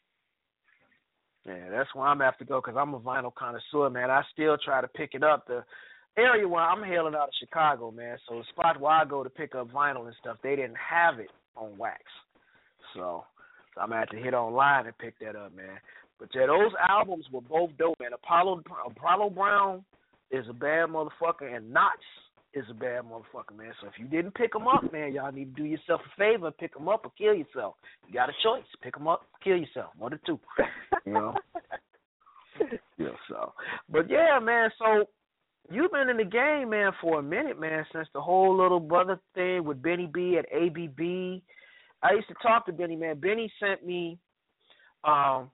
[SPEAKER 5] Yeah, that's where I'm gonna have to go because I'm a vinyl connoisseur, man. I still try to pick it up. The area where I'm hailing out of Chicago, man, so the spot where I go to pick up vinyl and stuff, they didn't have it on wax. So, so I'm gonna have to hit online and pick that up, man. But yeah, those albums were both dope, man. Apollo Apollo Brown is a bad motherfucker, and Knots is a bad motherfucker, man. So if you didn't pick them up, man, y'all need to do yourself a favor, pick them up or kill yourself. You got a choice: pick them up, kill yourself, one or two. You know. Yeah. So, but yeah, man. So you've been in the game, man, for a minute, man, since the whole little brother thing with Benny B at A B B. I used to talk to Benny, man. Benny sent me. Um,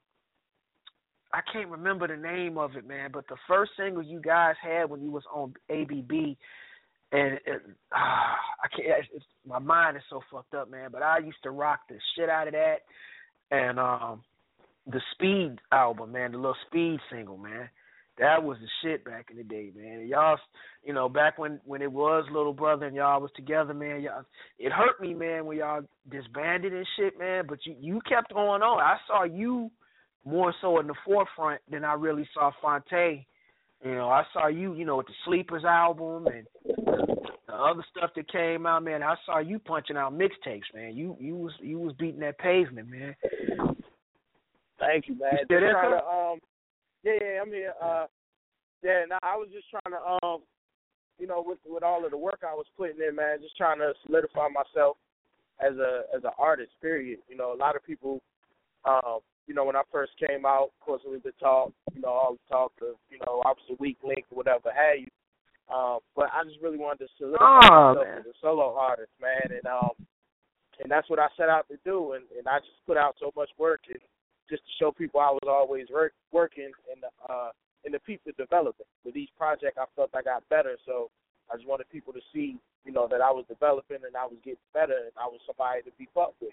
[SPEAKER 5] I can't remember the name of it, man, but the first single you guys had when you was on A B B. And it, uh, I can't. It's, my mind is so fucked up, man. But I used to rock the shit out of that, and um, the Speed album, man, the little Speed single, man. That was the shit back in the day, man. And y'all, you know, back when, when it was Little Brother and y'all was together, man. Y'all, it hurt me, man, when y'all disbanded and shit, man. But you, you kept going on. I saw you more so in the forefront than I really saw Fonte. You know, I saw you, you know, with the Sleepers album and the other stuff that came out, man. I saw you punching out mixtapes, man. You you was you was beating that pavement, man.
[SPEAKER 12] Thank you, man.
[SPEAKER 5] You still there,
[SPEAKER 12] trying to, um, yeah, yeah, I'm here. Uh, yeah, no, I was just trying to, um, you know, with with all of the work I was putting in, man, just trying to solidify myself as a as an artist. Period. You know, a lot of people. Um, You know, when I first came out, of course, it was the talk, you know, all the talk of, you know, I was a weak link or whatever have you. Um, but I just really wanted to solidify
[SPEAKER 5] oh,
[SPEAKER 12] myself
[SPEAKER 5] man.
[SPEAKER 12] as a solo artist, man. And um, and that's what I set out to do. And, and I just put out so much work and just to show people I was always work, working and uh, and the people developing. With each project, I felt I got better. So I just wanted people to see, you know, that I was developing and I was getting better and I was somebody to be fucked with.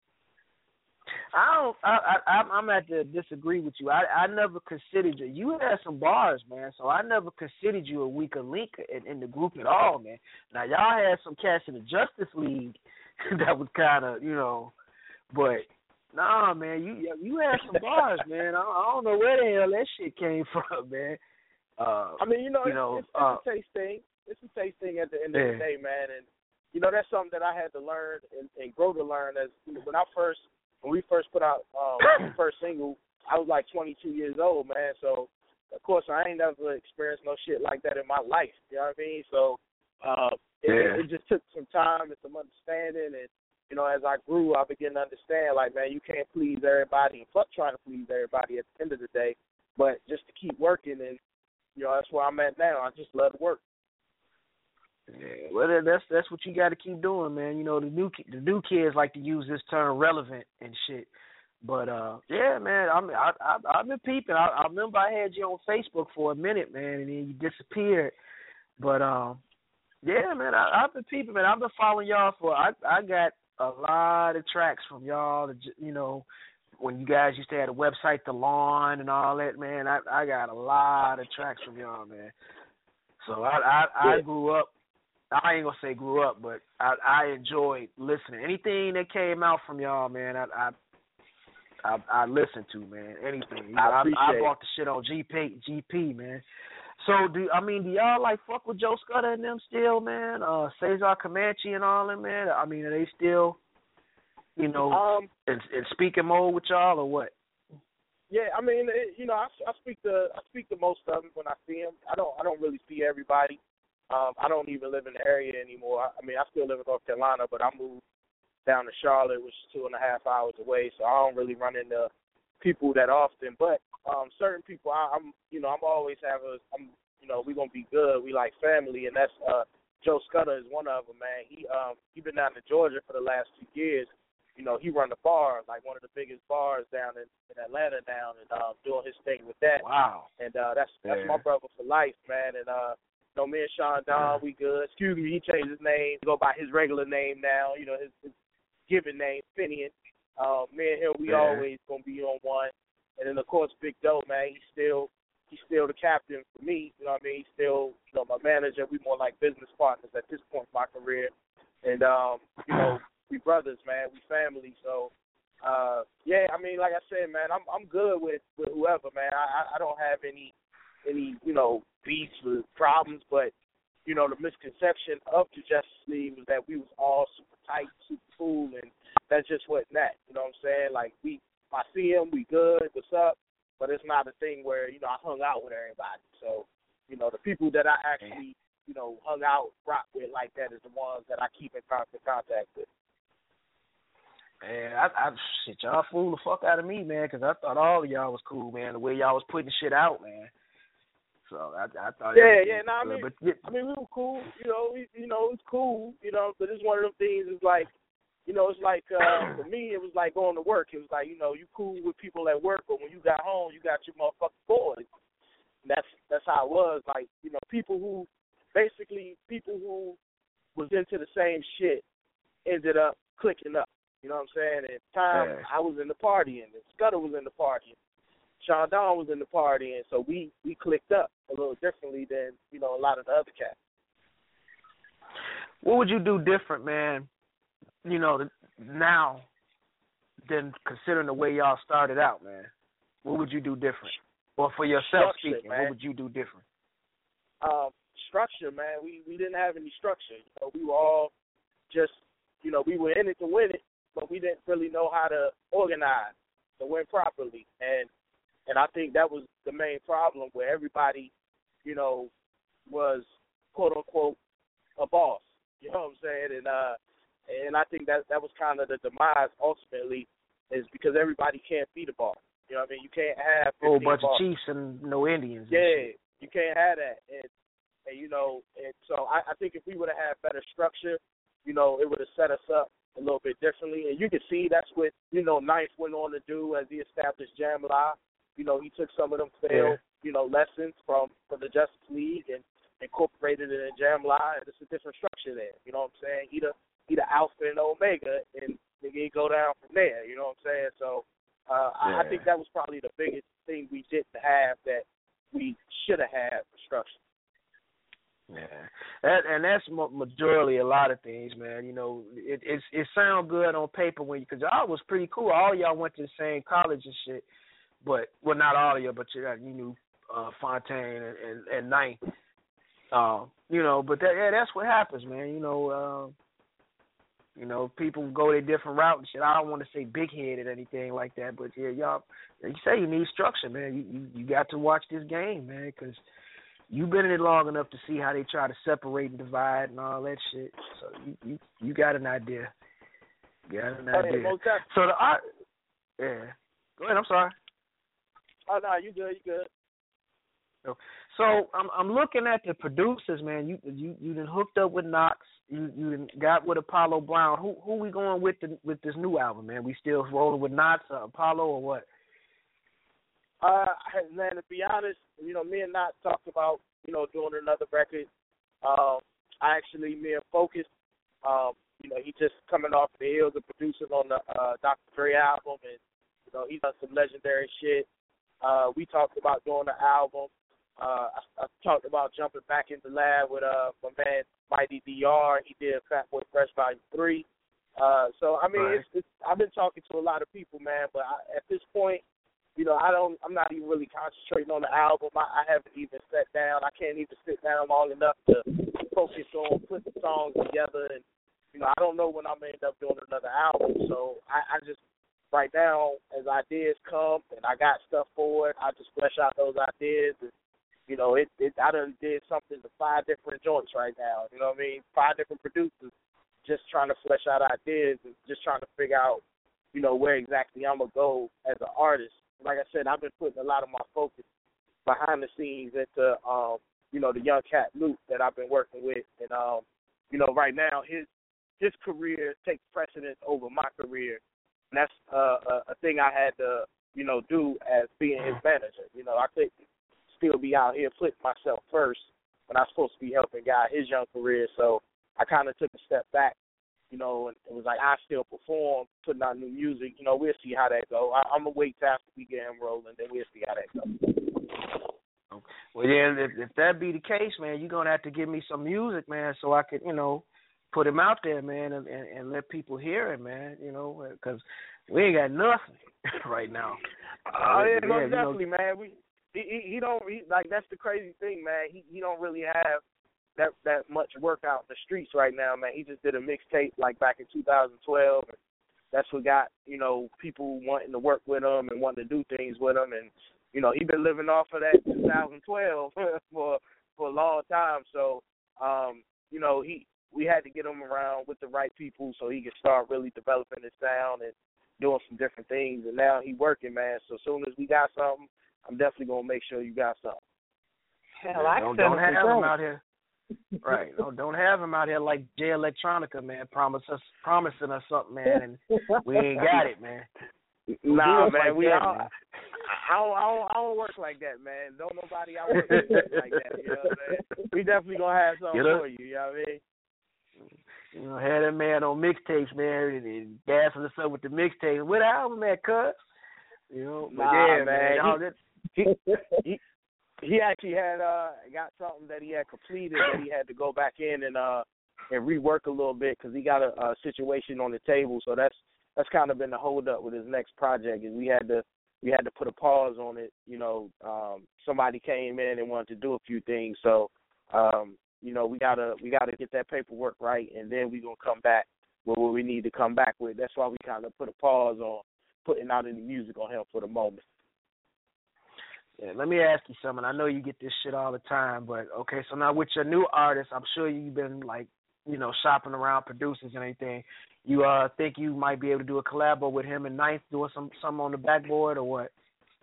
[SPEAKER 5] I don't. I, I, I'm at to disagree with you. I, I never considered you. You had some bars, man. So I never considered you a weaker link in, in the group at all, man. Now y'all had some cats in the Justice League that was kind of, you know, but nah, man. You you had some bars, man. I, I don't know where the hell that shit came from, man. Uh,
[SPEAKER 12] I mean, you know,
[SPEAKER 5] you
[SPEAKER 12] it's,
[SPEAKER 5] know,
[SPEAKER 12] it's, it's
[SPEAKER 5] uh,
[SPEAKER 12] a taste thing. It's a taste thing. thing at the end of
[SPEAKER 5] Yeah.
[SPEAKER 12] the day, man. And you know, that's something that I had to learn and, and grow to learn. As when I first, when we first put out um, the first single, I was like twenty-two years old, man. So of course, I ain't never experienced no shit like that in my life. You know what I mean? So uh, it,
[SPEAKER 5] Yeah.
[SPEAKER 12] it, it just took some time and some understanding. And you know, as I grew, I began to understand, like, man, you can't please everybody, and fuck trying to please everybody at the end of the day. But just to keep working, and you know, that's where I'm at now. I just love to work.
[SPEAKER 5] Yeah, well, that's that's what you got to keep doing, man. You know, the new the new kids like to use this term relevant and shit. But uh, yeah, man, I mean, I, I I've been peeping. I, I remember I had you on Facebook for a minute, man, and then you disappeared. But um, yeah, man, I, I've been peeping, man. I've been following y'all for. I I got a lot of tracks from y'all. To, you know, when you guys used to have a website, The Lawn, and all that, man. I I got a lot of tracks from y'all, man. So I I, I grew up. I ain't gonna say grew up, but I, I enjoyed listening. Anything that came out from y'all, man, I I I, I listened to, man. Anything. You know,
[SPEAKER 12] I appreciate
[SPEAKER 5] I, I bought the shit on G P, G P, man. So do I mean do y'all like fuck with Joe Scudder and them still, man? Uh, Cesar Comanche and all them, man. I mean, are they still, you know,
[SPEAKER 12] um,
[SPEAKER 5] in, in speaking mode with y'all or what?
[SPEAKER 12] Yeah, I mean, it, you know, I, I speak to I speak to most of them when I see them. I don't I don't really see everybody. Um, I don't even live in the area anymore. I, I mean, I still live in North Carolina, but I moved down to Charlotte, which is two and a half hours away. So I don't really run into people that often. But um, certain people, I, I'm, you know, I'm always have a, I'm, you know, we gonna be good. We like family, and that's uh, Joe Scudder is one of them, man. He um, he been down to Georgia for the last two years. You know, he run the bar, like one of the biggest bars down in, in Atlanta, down and uh, doing his thing with that.
[SPEAKER 5] Wow.
[SPEAKER 12] And uh, that's that's
[SPEAKER 5] yeah.
[SPEAKER 12] my brother for life, man. And uh. You know, me and Sean Don, we good. Excuse me, he changed his name. He go by his regular name now. You know, his, his given name, Finian. Uh, me and him, we
[SPEAKER 5] yeah.
[SPEAKER 12] always gonna be on one. And then of course, Big Doe, man, he's still he's still the captain for me. You know what I mean? He's still, you know, my manager. We more like business partners at this point in my career. And um, you know, we brothers, man. We family. So uh, yeah, I mean, like I said, man, I'm I'm good with, with whoever, man. I I don't have any any you know. beefs or problems, but you know the misconception of the Justice League was that we was all super tight, super cool, and that's just what that. You know what I'm saying? Like we, I see him, we good, what's up? But it's not a thing where you know I hung out with everybody. So you know the people that I actually you know hung out, rock with like that is the ones that I keep in constant contact with.
[SPEAKER 5] Man, I, I shit, y'all fool the fuck out of me, man, because I thought all of y'all was cool, man. The way y'all was putting shit out, man. So I, I thought
[SPEAKER 12] yeah, yeah. No, I mean,
[SPEAKER 5] but, yeah.
[SPEAKER 12] I mean, we were cool. You know, we, you know, it was cool. You know, but it's one of them things. It's like, you know, it's like uh, for me, it was like going to work. It was like, you know, you cool with people at work, but when you got home, you got your motherfucking boys. And that's that's how it was. Like, you know, people who basically people who was into the same shit ended up clicking up. You know what I'm saying? At the time,
[SPEAKER 5] yeah.
[SPEAKER 12] I was in the party, and Scudder was in the party. Sean Don was in the party, and so we, we clicked up a little differently than, you know, a lot of the other cats.
[SPEAKER 5] What would you do different, man, you know, now than considering the way y'all started out, man? What would you do different? Or for yourself
[SPEAKER 12] structure,
[SPEAKER 5] speaking,
[SPEAKER 12] man.
[SPEAKER 5] what would you do different?
[SPEAKER 12] Um, structure, man. We, we didn't have any structure. You know, we were all just, you know, we were in it to win it, but we didn't really know how to organize to win properly. And And I think that was the main problem where everybody, you know, was quote unquote a boss. You know what I'm saying? And uh, and I think that that was kind of the demise ultimately, is because everybody can't be the boss. You know what I mean? You can't have
[SPEAKER 5] a whole bunch
[SPEAKER 12] bosses.
[SPEAKER 5] of chiefs and no Indians.
[SPEAKER 12] Yeah, you can't have that. And and you know, and so I, I think if we would have had better structure, you know, it would have set us up a little bit differently. And you can see that's what, you know, Ninth went on to do as he established Jamla. You know, he took some of them failed, yeah. you know, lessons from, from the Justice League and incorporated it in Jamla, and it's a different structure there. You know what I'm saying? He the he the Alpha and Omega, and he go down from there. You know what I'm saying? So uh, yeah. I, I think that was probably the biggest thing we didn't have that we should have had for structure.
[SPEAKER 5] Yeah, that, and that's majority a lot of things, man. You know, it it's, it sounds good on paper when you, because y'all was pretty cool. All y'all went to the same college and shit. But, well, not all of you, but you, you knew uh, Fontaine and, and, and Knight. Uh, you know, but that, yeah, that's what happens, man. You know, uh, you know, people go their different route and shit. I don't want to say big headed or anything like that, but yeah, y'all, you say you need structure, man. You you, you got to watch this game, man, because you've been in it long enough to see how they try to separate and divide and all that shit. So you you, you got an idea. You got an idea.
[SPEAKER 12] Oh, yeah,
[SPEAKER 5] so the art, yeah. Go ahead. I'm sorry.
[SPEAKER 12] Oh no, you good. You good.
[SPEAKER 5] So I'm I'm looking at the producers, man. You you you done hooked up with Knox. You you done got with Apollo Brown. Who who we going with the, with this new album, man? We still rolling with Knox, or Apollo, or what?
[SPEAKER 12] Uh, man, to be honest, you know, me and Knox talked about, you know, doing another record. Um, I actually, me and Focus, um, you know, he just coming off the heels of producing on the uh, Doctor Dre album, and you know, he done some legendary shit. Uh, we talked about doing the album. Uh, I, I talked about jumping back in the lab with uh, my man Mighty D R. He did Fat Boy Fresh Volume three. Uh, so I mean, right. it's, it's, I've been talking to a lot of people, man. But I, at this point, you know, I don't. I'm not even really concentrating on the album. I, I haven't even sat down. I can't even sit down long enough to focus on putting songs together. And you know, I don't know when I'm gonna end up doing another album. So I, I just right now, as ideas come and I got stuff for it, I just flesh out those ideas. And, you know, it, it I done did something to five different joints right now. You know what I mean? Five different producers just trying to flesh out ideas and just trying to figure out, you know, where exactly I'm going to go as an artist. Like I said, I've been putting a lot of my focus behind the scenes into, um, you know, the young cat Luke that I've been working with. And, um, you know, right now his his career takes precedence over my career. And that's uh, a, a thing I had to, you know, do as being his manager. You know, I couldn't still be out here putting myself first when I'm supposed to be helping guy his young career. So I kind of took a step back, you know, and it was like I still perform, putting out new music. You know, we'll see how that go. I, I'm gonna wait till after we get him rolling, then we'll see how that goes.
[SPEAKER 5] Well, yeah, if, if that be the case, man, you're gonna have to give me some music, man, so I could, you know, put him out there, man, and, and, and let people hear it, man. You know, because we ain't got nothing right now.
[SPEAKER 12] Oh uh, yeah,
[SPEAKER 5] no,
[SPEAKER 12] yeah, definitely,
[SPEAKER 5] you know,
[SPEAKER 12] man. We he, he he don't he, like that's the crazy thing, man. He he don't really have that that much work out in the streets right now, man. He just did a mixtape like back in two thousand twelve, and that's what got, you know, people wanting to work with him and wanting to do things with him, and you know, he been living off of that two thousand twelve for for a long time. So, um, you know, he we had to get him around with the right people so he could start really developing his sound and doing some different things. And now he working, man. So as soon as we got something, I'm definitely gonna make sure you got something.
[SPEAKER 1] Hell, I
[SPEAKER 5] don't, don't have him out here. Right. No, don't have him out here like Jay Electronica, man, promise us promising us something, man, and we ain't got it, man. Don't
[SPEAKER 12] nah, man,
[SPEAKER 5] like
[SPEAKER 12] we
[SPEAKER 5] that,
[SPEAKER 12] all,
[SPEAKER 5] man.
[SPEAKER 12] I don't, I don't, I don't work like that, man. Don't nobody I work with like that. You know what I mean? We definitely gonna have something
[SPEAKER 5] you know?
[SPEAKER 12] for you. You know what I mean?
[SPEAKER 5] You know, had that man on mixtapes, man, and, and gassing us up with the mixtapes. Where the album at, cuz? You know, but
[SPEAKER 12] nah,
[SPEAKER 5] yeah,
[SPEAKER 12] man.
[SPEAKER 5] man.
[SPEAKER 12] He, he, he, he actually had uh got something that he had completed that he had to go back in and uh and rework a little bit because he got a, a situation on the table. So that's that's kind of been the hold up with his next project, is we had to we had to put a pause on it. You know, um, somebody came in and wanted to do a few things, so um, you know, we gotta we gotta get that paperwork right, and then we gonna come back with what we need to come back with. That's why we kind of put a pause on putting out any music on him for the moment.
[SPEAKER 5] Yeah, let me ask you something. I know you get this shit all the time, but okay, so now with your new artist, I'm sure you've been like, you know, shopping around producers and anything. You uh think you might be able to do a collabo with him and Ninth, doing some some on the backboard or what?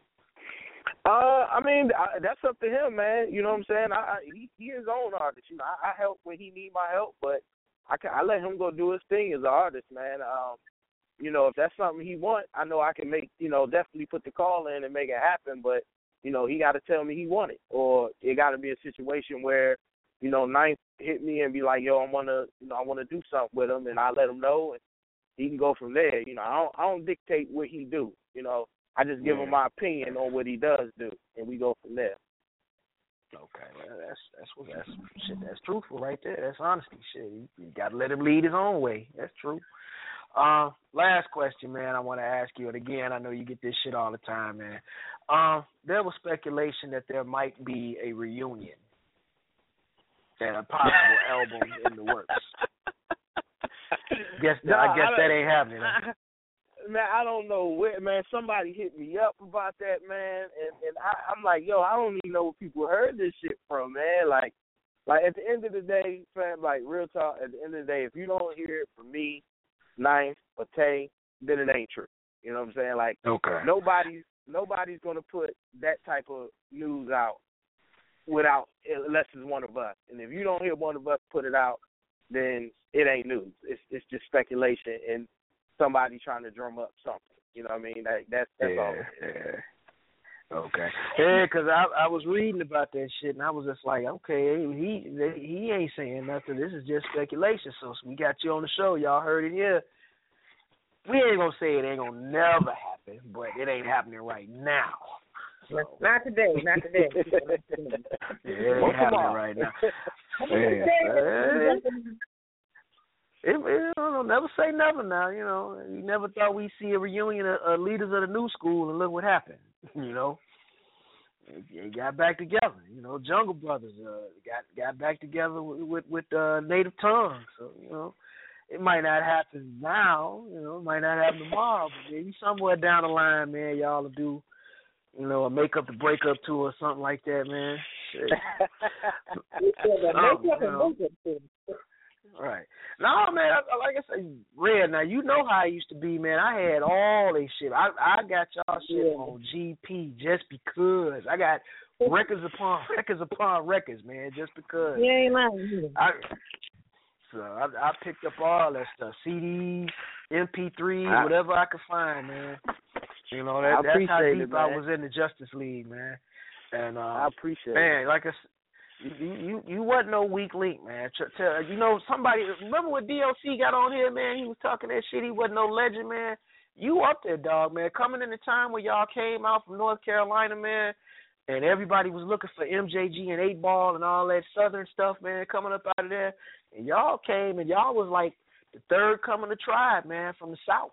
[SPEAKER 12] Uh, I mean, I, that's up to him, man. You know what I'm saying? I, I he, he his own artist. You know, I, I help when he need my help, but I can, I let him go do his thing as an artist, man. Um, you know, if that's something he want, I know I can make. You know, definitely put the call in and make it happen, but. You know, he got to tell me he want it, or it got to be a situation where, you know, Ninth hit me and be like, yo, I want to, you know, I want to do something with him, and I let him know, and he can go from there. You know, I don't, I don't dictate what he do. You know, I just give yeah. him my opinion on what he does do, and we go from there.
[SPEAKER 5] Okay, well, that's that's what that's shit. That's truthful right there. That's honesty, shit. You, you got to let him lead his own way. That's true. Uh, last question, man, I want to ask you, and again, I know you get this shit all the time, man. Um, there was speculation that there might be a reunion. and a possible album in the works. Guess
[SPEAKER 12] No,
[SPEAKER 5] I guess
[SPEAKER 12] I
[SPEAKER 5] that
[SPEAKER 12] don't-
[SPEAKER 5] ain't happening. Huh?
[SPEAKER 12] Man, I don't know where, man. Somebody hit me up about that, man, and and I, I'm like, yo, I don't even know where people heard this shit from, man. Like, like at the end of the day, fam, like real talk. At the end of the day, if you don't hear it from me, Ninth or Tay, then it ain't true. You know what I'm saying? Like,
[SPEAKER 5] Okay.
[SPEAKER 12] nobody's nobody's gonna put that type of news out without unless it's one of us. And if you don't hear one of us put it out, then it ain't news. It's it's just speculation and somebody trying to drum up something. You know what I mean? That, that's that's
[SPEAKER 5] yeah,
[SPEAKER 12] all.
[SPEAKER 5] Yeah. Okay. Yeah, because I I was reading about that shit and I was just like, okay, he he ain't saying nothing. This is just speculation. So we got you on the show. Y'all heard it here. We ain't gonna say it ain't gonna never happen, but it ain't happening right now. So.
[SPEAKER 1] Not today. Not today.
[SPEAKER 5] Yeah, it ain't happening right now. Yeah. It, it, don't never say never now, you know. You never thought we'd see a reunion of, of leaders of the new school, and look what happened, you know. They got back together, you know. Jungle Brothers uh, got got back together with with, with uh, Native Tongue, so you know. It might not happen now, you know. It might not happen tomorrow, but maybe somewhere down the line, man, y'all will do, you know, a make up the break up tour or something like that, man. Shit. Something, you know. Right. No, man, I, like I say, Red, now you know how I used to be, man. I had all this shit. I I got y'all shit yeah. on G P just because. I got records upon records upon records, man, just because.
[SPEAKER 1] You ain't lying.
[SPEAKER 5] I, so I, I picked up all that stuff, C Ds, M P threes, I, whatever I could find, man. You know, that, that's how deep
[SPEAKER 12] it,
[SPEAKER 5] I was in the Justice League, man. And uh,
[SPEAKER 12] I appreciate
[SPEAKER 5] man,
[SPEAKER 12] it.
[SPEAKER 5] Man, like I said, You, you you wasn't no weak link, man. Tell, you know, somebody, remember when D L C got on here, man? He was talking that shit. He wasn't no legend, man. You up there, dog, man. Coming in the time where y'all came out from North Carolina, man, and everybody was looking for M J G and eight ball and all that Southern stuff, man, coming up out of there. And y'all came, and y'all was like the third coming of Tribe, man, from the South.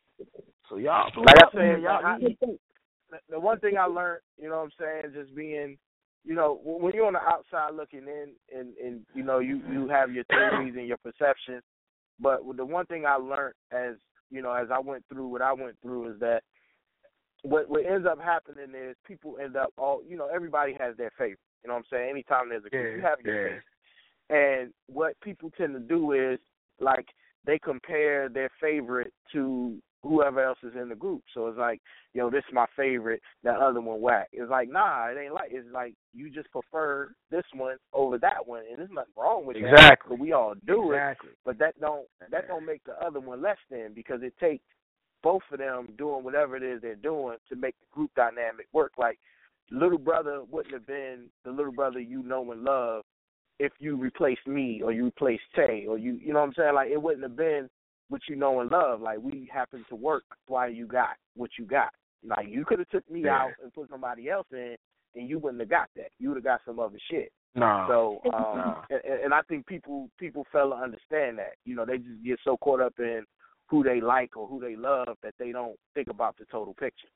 [SPEAKER 5] So y'all,
[SPEAKER 12] like
[SPEAKER 5] up,
[SPEAKER 12] I said,
[SPEAKER 5] man, y'all,
[SPEAKER 12] I, the one thing I learned, you know what I'm saying, just being, you know, when you're on the outside looking in and, and you know, you, you have your theories and your perceptions, but the one thing I learned as, you know, as I went through what I went through is that what what ends up happening is people end up all, you know, everybody has their favorite. You know what I'm saying? Anytime there's a group,
[SPEAKER 5] yeah,
[SPEAKER 12] you have your
[SPEAKER 5] yeah.
[SPEAKER 12] favorite. And what people tend to do is, like, they compare their favorite to whoever else is in the group. So it's like, yo, this is my favorite, that other one whack. It's like, nah, it ain't like, it's like you just prefer this one over that one, and there's nothing wrong with
[SPEAKER 5] exactly.
[SPEAKER 12] that. But we all do
[SPEAKER 5] exactly.
[SPEAKER 12] it. But that don't that don't make the other one less than, because it takes both of them doing whatever it is they're doing to make the group dynamic work. Like, Little Brother wouldn't have been the Little Brother you know and love if you replaced me or you replaced Tay, or you, you know what I'm saying? Like, it wouldn't have been what you know and love. Like, we happen to work while you got what you got. Like, you could have took me
[SPEAKER 5] yeah.
[SPEAKER 12] out and put somebody else in, and you wouldn't have got that. You would have got some other shit.
[SPEAKER 5] No.
[SPEAKER 12] So, um,
[SPEAKER 5] no.
[SPEAKER 12] And, and I think people people fail to understand that. You know, they just get so caught up in who they like or who they love that they don't think about the total picture.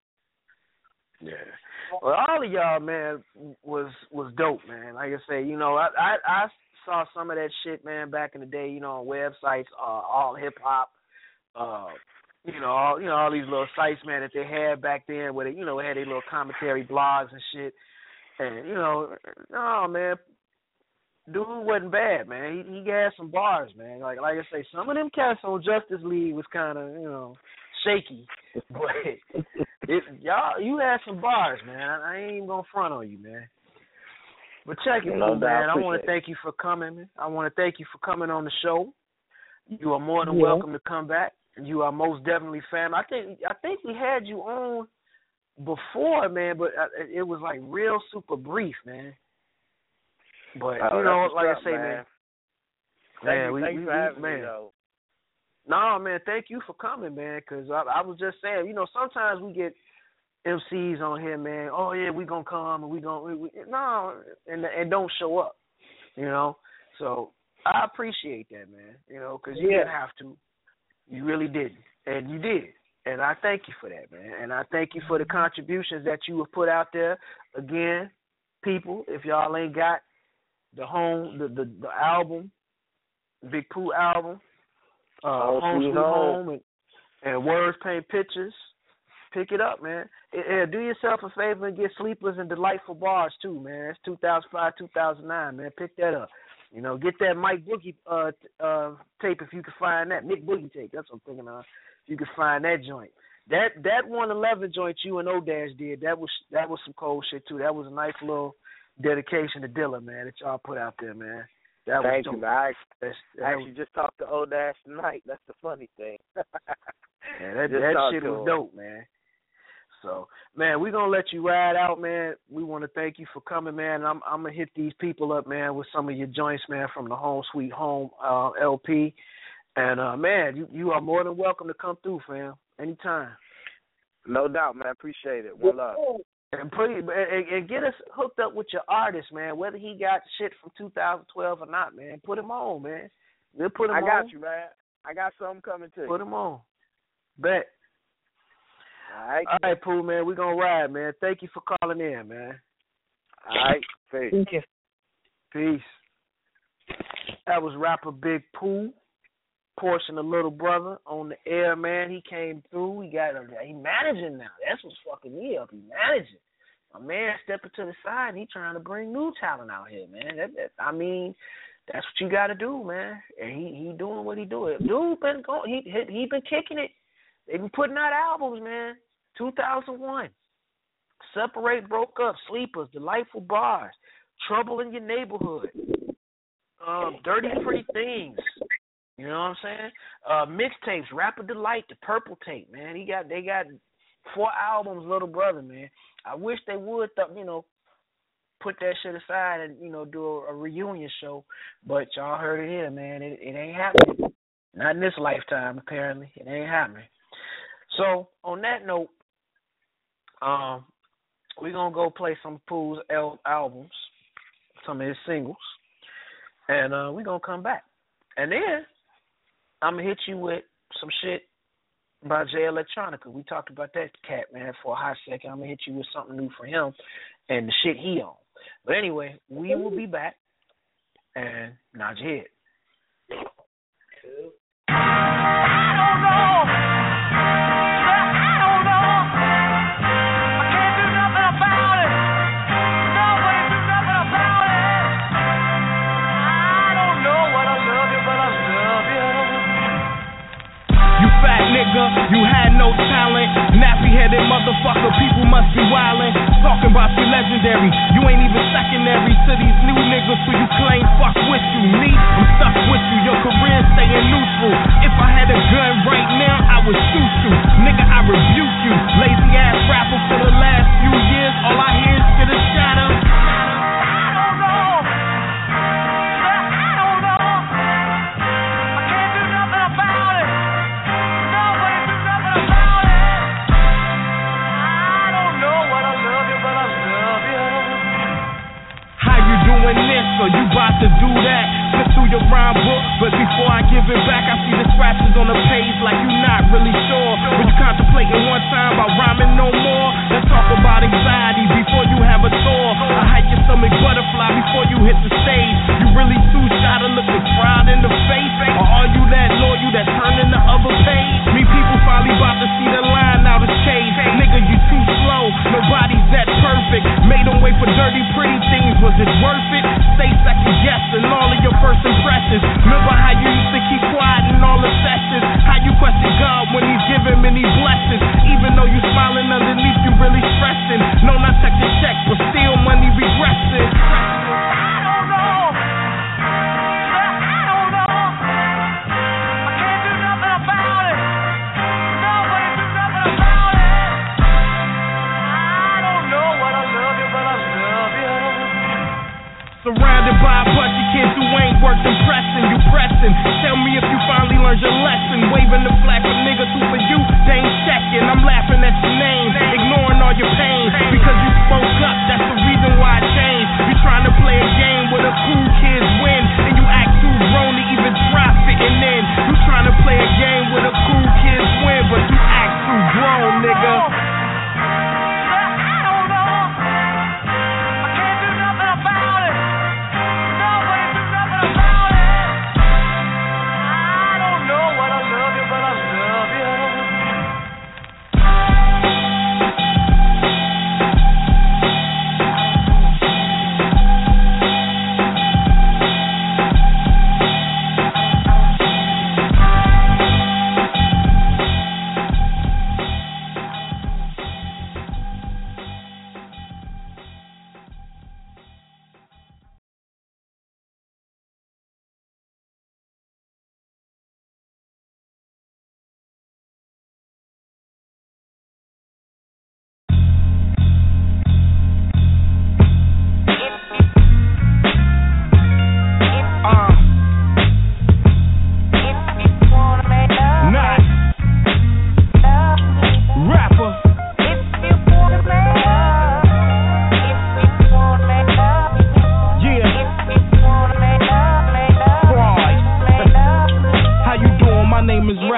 [SPEAKER 5] Yeah. Well, all of y'all, man, was was dope, man. Like I say, you know, I, I I saw some of that shit, man, back in the day, you know, on websites, uh, all hip hop, uh, you know, all you know, all these little sites, man, that they had back then, where they, you know, had their little commentary blogs and shit. And you know, no, man, dude wasn't bad, man. He he had some bars, man. Like like I say, some of them cats on Justice League was kind of, you know, shaky, but it, y'all, you had some bars, man. I, I ain't even gonna front on you, man. But check it,
[SPEAKER 12] no,
[SPEAKER 5] man. I, I want
[SPEAKER 12] it.
[SPEAKER 5] to thank you for coming, man. I want to thank you for coming on the show. You are more than
[SPEAKER 1] yeah.
[SPEAKER 5] welcome to come back. You are most definitely fam. I think I think we had you on before, man, but it was like real super brief, man. But
[SPEAKER 12] oh,
[SPEAKER 5] you know, like
[SPEAKER 12] up,
[SPEAKER 5] I say,
[SPEAKER 12] man,
[SPEAKER 5] man,
[SPEAKER 12] thank
[SPEAKER 5] man,
[SPEAKER 12] you,
[SPEAKER 5] we,
[SPEAKER 12] thanks
[SPEAKER 5] we,
[SPEAKER 12] for
[SPEAKER 5] we
[SPEAKER 12] having
[SPEAKER 5] man.
[SPEAKER 12] me, though.
[SPEAKER 5] No, man, thank you for coming, man, because I, I was just saying, you know, sometimes we get M Cs on here, man, oh, yeah, we going to come, and we going to, no, and and don't show up, you know. So I appreciate that, man, you know, because you
[SPEAKER 12] yeah.
[SPEAKER 5] didn't have to. You really didn't, and you did. And I thank you for that, man. And I thank you for the contributions that you have put out there. Again, people, if y'all ain't got the home, the the, the album, Big Pooh album, uh,
[SPEAKER 12] Home
[SPEAKER 5] Home
[SPEAKER 12] Sweet
[SPEAKER 5] Sweet
[SPEAKER 12] Home.
[SPEAKER 5] Home, and, and Words Paint Pictures. Pick it up, man. Yeah, do yourself a favor and get Sleepers and Delightful Bars too, man. It's two thousand five, two thousand nine, man. Pick that up. You know, get that Mike Boogie uh, uh, tape if you can find that. Mick Boogie tape. That's what I'm thinking of. If you can find that joint. That that one eleven joint you and O-Dash did, that was that was some cold shit too. That was a nice little dedication to Dilla, man, that y'all put out there, man. That
[SPEAKER 12] Thank
[SPEAKER 5] was
[SPEAKER 12] you, man. I,
[SPEAKER 5] That's, that
[SPEAKER 12] I actually
[SPEAKER 5] was,
[SPEAKER 12] just talked to O-Dash tonight. That's the funny thing.
[SPEAKER 5] yeah, that,
[SPEAKER 12] Just
[SPEAKER 5] that
[SPEAKER 12] talked
[SPEAKER 5] shit
[SPEAKER 12] to
[SPEAKER 5] was
[SPEAKER 12] him.
[SPEAKER 5] dope, man. So, man, we're going to let you ride out, man. We want to thank you for coming, man. I'm I'm going to hit these people up, man, with some of your joints, man, from the Home Sweet Home uh, L P. And, uh, man, you, you are more than welcome to come through, fam, anytime.
[SPEAKER 12] No doubt, man. Appreciate it. One love.
[SPEAKER 5] And, please, and, and get us hooked up with your artist, man, whether he got shit from two thousand twelve or not, man. Put him on, man. We'll put him
[SPEAKER 12] I
[SPEAKER 5] on.
[SPEAKER 12] got you, man. I got something coming to you.
[SPEAKER 5] Put him on. Bet.
[SPEAKER 12] All right.
[SPEAKER 5] All right, Pooh, man. We're going to ride, man. Thank you for calling in, man.
[SPEAKER 12] All right. Peace.
[SPEAKER 1] Thank you.
[SPEAKER 5] Peace. That was rapper Big Pooh, Portion of Little Brother on the air, man. He came through. He got a, he managing now. That's what's fucking me up. He managing. My man stepping to the side, and he trying to bring new talent out here, man. That, that, I mean, that's what you got to do, man. And he he doing what he doing. Dude been going. He he, he been kicking it. They been putting out albums, man. two thousand one. Separate, Broke Up, Sleepers, Delightful Bars, Trouble in Your Neighborhood, um, Dirty Pretty Things. You know what I'm saying? Uh, mixtapes, Rapper Delight, the Purple Tape, man. He got they got four albums, Little Brother, man. I wish they would, th- you know, put that shit aside and, you know, do a, a reunion show. But y'all heard it here, man. It, it ain't happening. Not in this lifetime, apparently. It ain't happening. So, on that note, um, we're going to go play some of Pooh's el- albums, some of his singles, and uh, we're going to come back. And then I'm going to hit you with some shit by Jay Electronica. We talked about that cat, man, for a hot second. I'm going to hit you with something new for him and the shit he on. But anyway, we will be back, and nod your head.
[SPEAKER 13] I don't know.
[SPEAKER 8] You had no talent, nappy-headed motherfucker, people must be wildin'. Talking about you legendary, you ain't even secondary to these new niggas who you claim fuck with you. Me, I'm stuck with you, your career staying neutral. If I had a gun right now, I would shoot you. Nigga, I rebuke you. Lazy ass rapper for the last few years, all I hear is get a shot up. So you bout to do that, flip through your rhyme book, but before I give it back, I see the scratches on the page like you not really sure. But you contemplating one time about rhyming no more. Let's talk about anxiety before you have a tour. I hike your stomach butterfly before you hit the stage. You really too shy to look the crowd in the face, or are you that loyal that turning the other page? Me people finally about to see the line out of shade. Nigga, you too slow, nobody's that perfect. Made them wait for dirty pretty things, was it worth it? Stay second guessing all of your first impressions. Remember how you used to keep quiet in all the sessions? How you question God when he's giving many blessings, even though you smiling underneath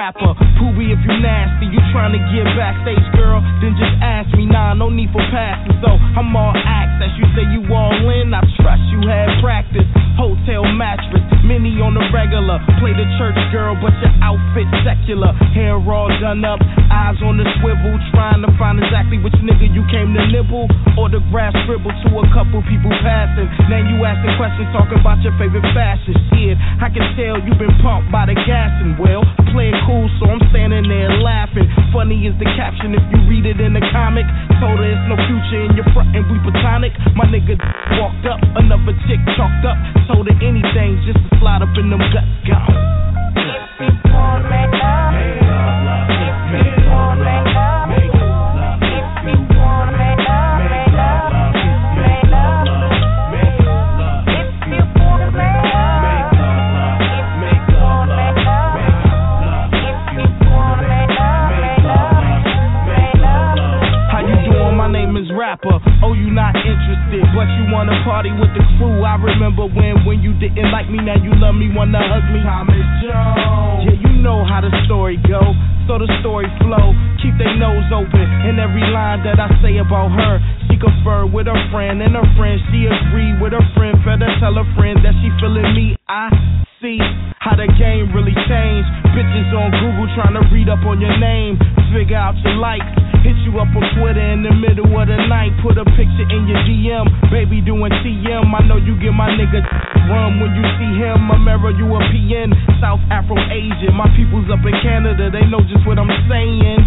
[SPEAKER 14] rapper. Poobie, if you nasty, you trying to get backstage, girl, then just ask me. Nah, no need for passing. So I'm all access. You say you all in, I trust you had practice. Hotel mattress, mini on the regular. Play the church girl, but your outfit secular. Hair all done up, eyes on the swivel, trying to find exactly which nigga you came to nibble. Autograph scribble to a couple people passing. Now you asking questions, talking about your favorite fashion. Shit, I can tell you been pumped by the gas and well, I play it cool, so I'm standing there laughing. Funny is the caption if you read it in the comic. Told her it's no future in your front and we platonic. My nigga walked up, another chick chalked up. Told her anything just to slide up in them guts. Gone. If you want make love, make love, if you want make love, make love, if you want make love, make love, make love, make love, if you want make love, make love, if you want make love, if you want make love, make love, make love. How you doing? My name is Rapper. Oh, you not interested, but you wanna party with the crew. I remember when when you didn't like me, now you love me, wanna hug me. Thomas Jones. Yeah, you know how the story go, so the story flow. Keep their nose open in every line that I say about her. She conferred with her friend and her friend, she agreed with her friend. Better tell her friend that she feeling me. I see how the game really changed. Bitches on Google trying to read up on your name, figure out your likes. Hit you up on Twitter in the middle of the night, put a picture in your D M. Baby doing T M, I know you get my nigga run when you see him. America, you a P N, South Afro Asian. My people's up in Canada, they know just what I'm saying.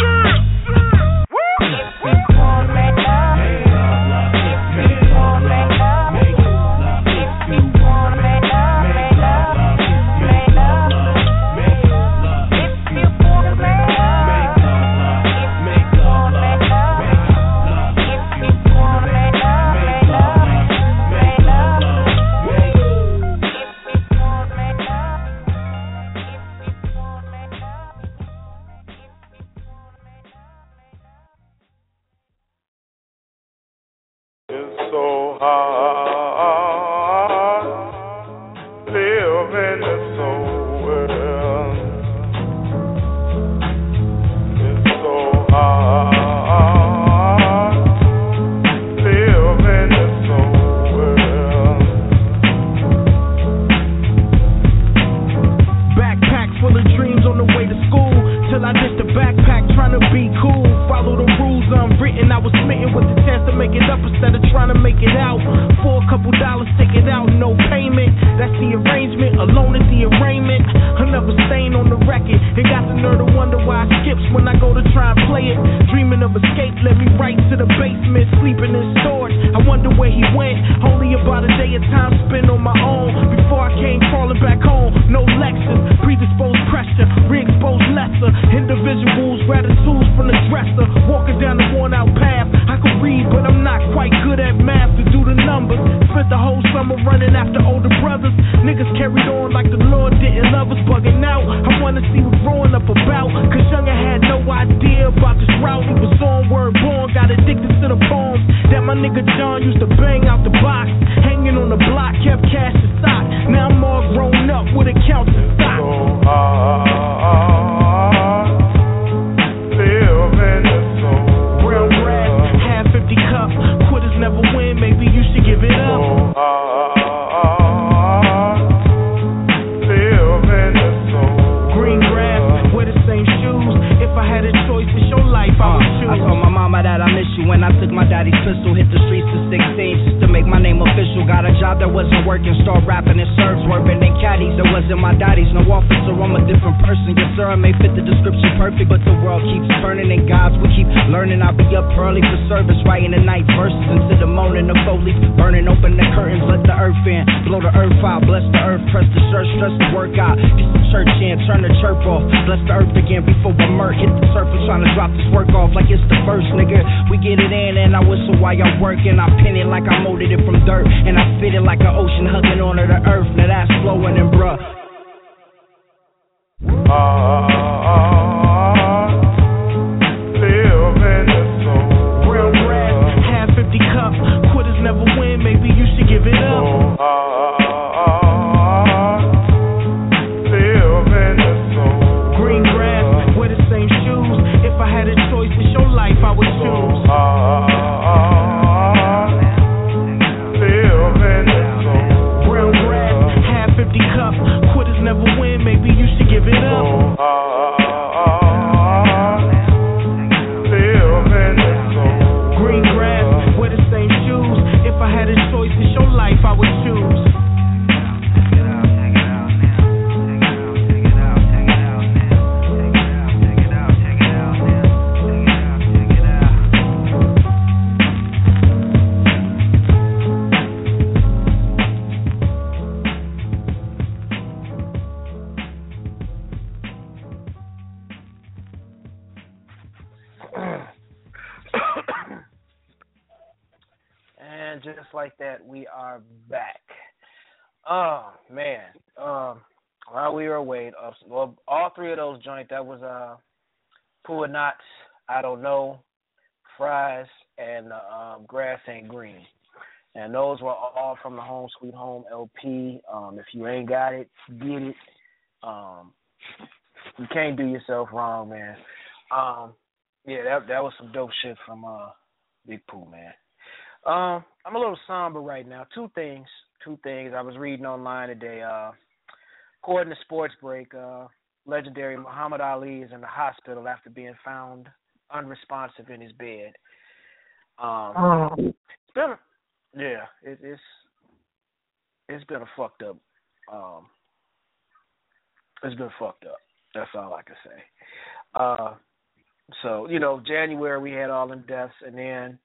[SPEAKER 14] If you want make love, make love, if you want make love, make love, if you want make love, make love, make love, make love, if you want make love, make love, make love, make love, if you want make love, make love, make love, if you want make love, if you want make love.
[SPEAKER 15] It's so hard living this old world. It's so hard living this old world.
[SPEAKER 14] Backpack full of dreams on the way to school, till I ditched the backpack trying to be cool. Follow the rules unwritten, I was smitten with the chance to make it up instead of trying to make it out. For a couple dollars, take it out, no payment. That's the arrangement, alone is the arraignment. Another stain on the record, and got the nerve to wonder why I skips when I go to try and play it. Dreaming of escape led me right to the basement, sleeping in storage. I wonder where he went, only about a day of time spent on my own. Before I came crawling back home, no Lexus, predisposed pressure, re-exposed lesser. Individuals, gratitudes from the dresser, walking down the worn out path. I could read, but I'm not quite good at math to do the numbers. Spent the whole summer running after older brothers. Niggas carried on like the Lord didn't love us, bugging out. I wanna see what's growing up about, cause Younger had no idea about this route. He was on word born, got addicted to the poems that my nigga John used to bang out the box. Hanging on the block, kept cash in stock. Now I'm all grown up with accounts and stock.
[SPEAKER 15] So hard living this old
[SPEAKER 14] brown grass, half empty cup. Quitters never win, maybe you should give it up.
[SPEAKER 15] So hard living this old
[SPEAKER 14] green grass, wear the same shoes. If I had a choice to show life, I would choose.
[SPEAKER 16] I told my mama that I miss you when I took my daddy's pistol. Hit the streets at sixteen just to make my name official. Got a job that wasn't working, start rapping and serves, working in caddies. That wasn't my daddy's, no officer, I'm a different person. Yes sir, I may fit the description perfect, but the world keeps turning and gods we keep learning. I'll be up early for service, writing the night verses into the morning. The foliage burning, open the curtains, let the earth in, blow the earth out, bless the earth, press the shirt, stress the workout. Get the church in, turn the chirp off, bless the earth again before I murk. Hit the surface, trying to drop this work off like it's the first, nigga. We get it in and I whistle while I'm working. I pin it like I molded it from dirt, and I fit it like an ocean hugging onto the earth. Now that's flowing and bruh.
[SPEAKER 15] hard living this old
[SPEAKER 14] brown grass, half empty cup. Quitters never win, maybe you should give it up.
[SPEAKER 15] So hard living this old
[SPEAKER 14] green grass.
[SPEAKER 15] living soul.
[SPEAKER 14] Green grass, wear the same shoes. If I had a choice, it's your life I would choose. Just like that, we are back. Oh man, um, while we were away, uh, well, all three of those joints. That was uh, Poor Knots, I Don't Know, Fries, and uh, um, Grass Ain't Green. And those were all from the Home Sweet Home L P. Um, if you ain't got it, get it. Um, you can't do yourself wrong, man. Um, yeah, that that was some dope shit from uh, Big Pooh, man. Um, I'm a little somber right now. Two things. Two things. I was reading online today. Uh, according to Sports Break, uh, legendary Muhammad Ali is in the hospital after being found unresponsive in his bed. Um, oh. It's been, a, yeah, it, it's it's been a fucked up. Um, it's been fucked up. That's all I can say. Uh, so you know, January we had all them deaths, and then.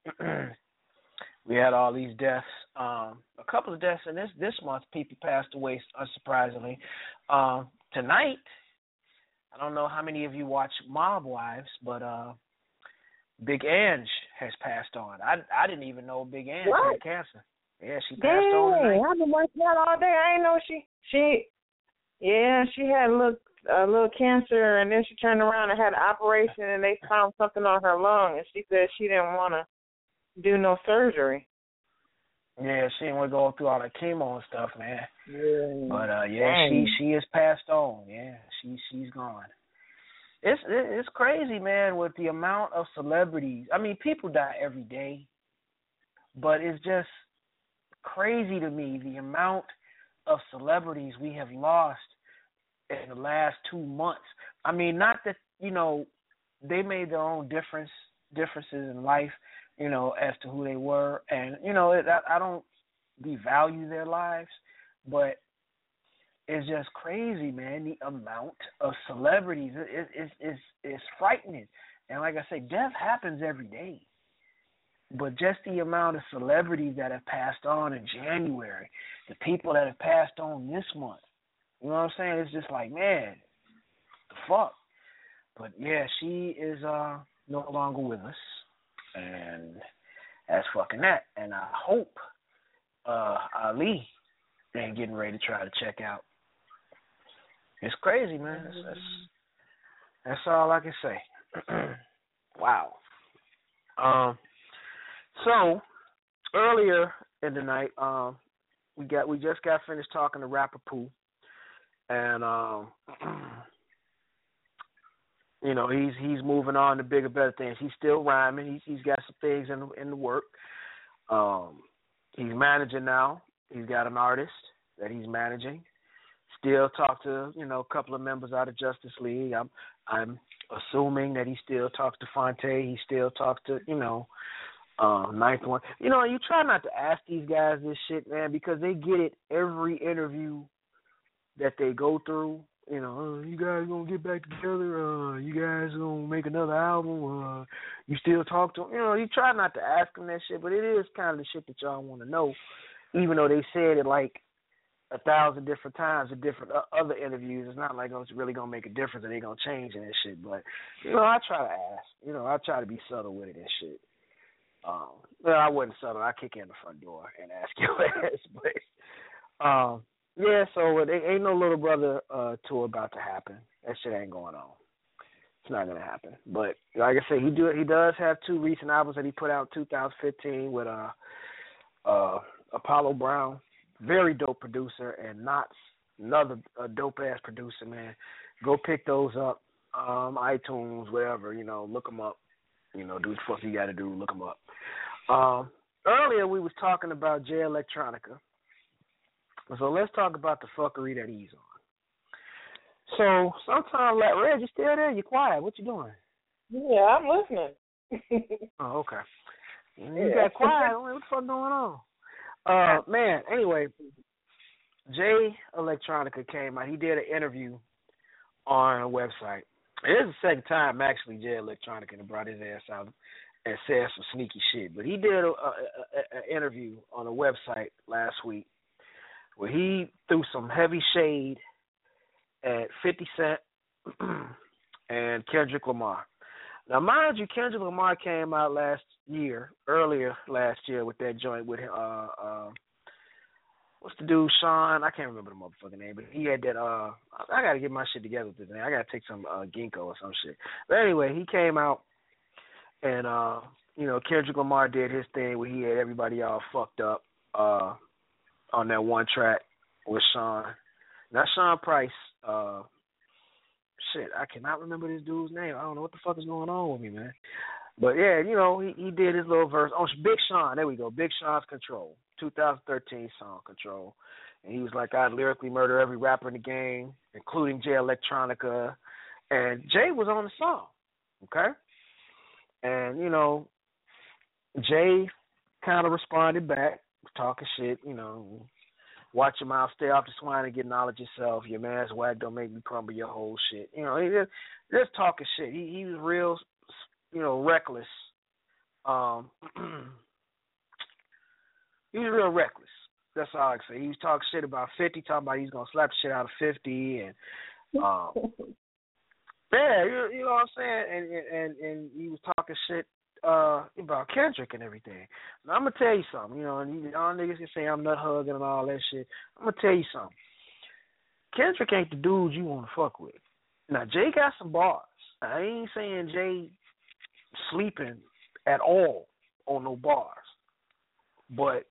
[SPEAKER 14] We had all these deaths, um, a couple of deaths, and this this month people passed away, unsurprisingly. Um, tonight, I don't know how many of you watch Mob Wives, but uh, Big Ange has passed on. I I didn't even know Big Ange what? had cancer. Yeah, she passed
[SPEAKER 1] Dang,
[SPEAKER 14] on tonight.
[SPEAKER 1] I've been watching that all day. I didn't know she she yeah she had a little a little cancer, and then she turned around and had an operation, and they found something on her lung, and she said she didn't want to do no surgery.
[SPEAKER 14] Yeah, she ain't want to go through all the chemo and stuff, man.
[SPEAKER 1] Yeah.
[SPEAKER 14] But uh, yeah, Dang. she she is passed on. Yeah, she she's gone. It's it's crazy, man, with the amount of celebrities. I mean, people die every day, but it's just crazy to me the amount of celebrities we have lost in the last two months. I mean, not that you know they made their own difference differences in life. You know, as to who they were. And, you know, it, I, I don't devalue their lives, but it's just crazy, man, the amount of celebrities. It, it, it's, it's, it's frightening. And like I say, death happens every day. But just the amount of celebrities that have passed on in January, the people that have passed on this month, you know what I'm saying? It's just like, man, the fuck. But, yeah, she is uh, no longer with us. And that's fucking that. And I hope uh, Ali ain't getting ready to try to check out. It's crazy, man. That's, that's, that's all I can say. Wow. Um. So earlier in the night, um, we got we just got finished talking to Rapper Pooh, and um. You know, he's he's moving on to bigger, better things. He's still rhyming. He's he's got some things in in the work. Um, he's managing now. He's got an artist that he's managing. Still talk to you know a couple of members out of Justice League. I'm I'm assuming that he still talks to Fonte. He still talks to you know uh, Ninth One. You know, you try not to ask these guys this shit, man, because they get it every interview that they go through. You know, uh, you guys gonna get back together? Uh, you guys gonna make another album? Uh, you still talk to them? You know, you try not to ask them that shit, but it is kind of the shit that y'all want to know, even though they said it like a thousand different times in different uh, other interviews. It's not like it's really gonna make a difference and they gonna change it and shit. But you know, I try to ask. You know, I try to be subtle with it and shit. Um, well, I wasn't subtle. I kick in the front door and ask your ass, but um. Yeah, so there ain't no Little Brother uh, tour about to happen. That shit ain't going on. It's not gonna happen. But like I said, he do he does have two recent albums that he put out in two thousand fifteen with uh, uh, Apollo Brown, very dope producer, and Knots, another uh, dope ass producer. Man, go pick those up. Um, iTunes, wherever, you know, look them up. You know, do what the fuck you got to do, look them up. Um, earlier we was talking about Jay Electronica. So let's talk about the fuckery that he's on.
[SPEAKER 5] So sometimes, like Reg, you still there? You quiet? What you doing?
[SPEAKER 1] Yeah, I'm listening.
[SPEAKER 5] Oh, okay. You
[SPEAKER 1] Yeah.
[SPEAKER 5] got quiet. What the fuck going on? Uh, man. Anyway, Jay Electronica came out. He did an interview on a website. It is the second time actually Jay Electronica brought his ass out and said some sneaky shit. But he did a, a, a, a interview on a website last week where he threw some heavy shade at fifty Cent and Kendrick Lamar. Now, mind you, Kendrick Lamar came out last year, earlier last year with that joint with uh uh what's the dude, Sean? I can't remember the motherfucking name, but he had that uh I gotta get my shit together with this name. I gotta take some uh ginkgo or some shit. But anyway, he came out and uh you know, Kendrick Lamar did his thing where he had everybody all fucked up uh on that one track with Sean. Now Sean Price, uh shit, I cannot remember this dude's name. I don't know what the fuck is going on with me, man. But yeah, you know, he, he did his little verse. Oh, Big Sean, there we go. Big Sean's Control, two thousand thirteen song, Control. And he was like, I'd lyrically murder every rapper in the game, including Jay Electronica. And Jay was on the song, okay? And, you know, Jay kind of responded back, talking shit, you know, watch your mouth, stay off the swine and get knowledge yourself. Your man's whack, don't make me crumble your whole shit. You know, he just, just talking shit. He, he was real, you know, reckless. Um, he was real reckless. That's all I can say. He was talking shit about fifty, talking about he's going to slap the shit out of fifty. And, um, yeah, you, you know what I'm saying? And, and, and he was talking shit uh, about Kendrick and everything. Now, I'm going to tell you something, you know, and you, all niggas can say I'm nut hugging and all that shit. I'm going to tell you something. Kendrick ain't the dude you want to fuck with. Now, Jay got some bars. I ain't saying Jay sleeping at all on no bars. But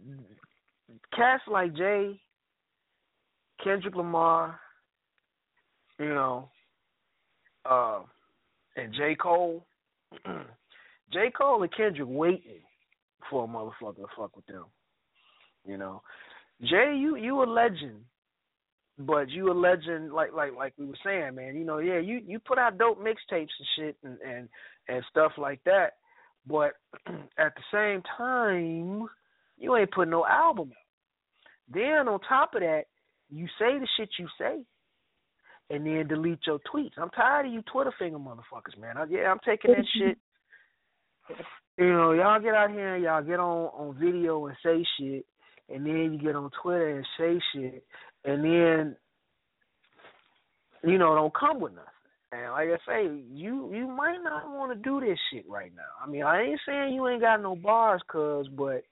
[SPEAKER 5] cats like Jay, Kendrick Lamar, you know, uh, and J. Cole, J. Cole and Kendrick waiting for a motherfucker to fuck with them. You know, Jay, you you a legend, but you a legend like like like we were saying, man. You know, yeah, you, you put out dope mixtapes and shit and, and and stuff like that, but at the same time, you ain't putting no album out. Then on top of that, you say the shit you say, and then delete your tweets. I'm tired of you Twitter finger motherfuckers, man. I, yeah, I'm taking that shit. You know, y'all get out here and y'all get on, on video and say shit, and then you get on Twitter and say shit, and then, you know, don't come with nothing. And like I say, you you might not want to do this shit right now. I mean, I ain't saying you ain't got no bars, cuz, but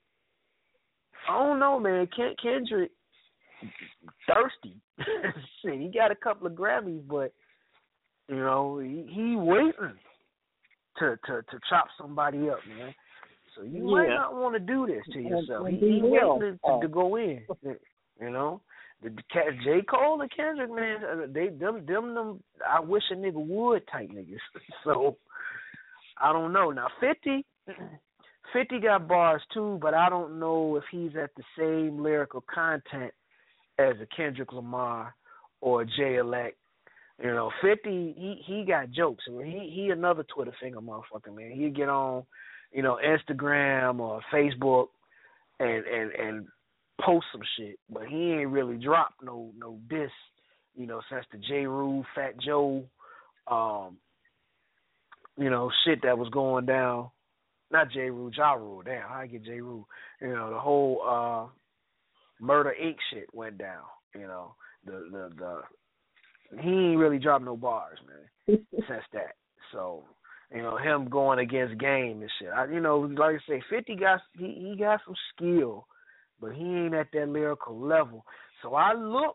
[SPEAKER 5] I don't know, man. Ken, Kendrick, thirsty. Shit, he got a couple of Grammys, but, you know, he, he waiting to, to, to chop somebody up, man. So you yeah. might not want to do this to yourself. He, he waiting to, to go in, you know. The, the J. Cole and Kendrick, man, they them them them. I wish a nigga would type niggas. So I don't know. Now fifty, fifty got bars too, but I don't know if he's at the same lyrical content as a Kendrick Lamar or a Jay Elect. You know, fifty, he he got jokes. He he another Twitter finger motherfucker, man. He'd get on, you know, Instagram or Facebook and and and post some shit, but he ain't really dropped no no diss, you know, since the J. Rule, Fat Joe, um, you know, shit that was going down. Not J. Rule, Ja Rule. Damn, how I get J. Rule? You know, the whole uh, Murder Incorporated shit went down. You know, the the the he ain't really dropped no bars, man, since that. So, you know, him going against Game and shit. I, you know, like I say, fifty got he, he got some skill, but he ain't at that lyrical level. So I look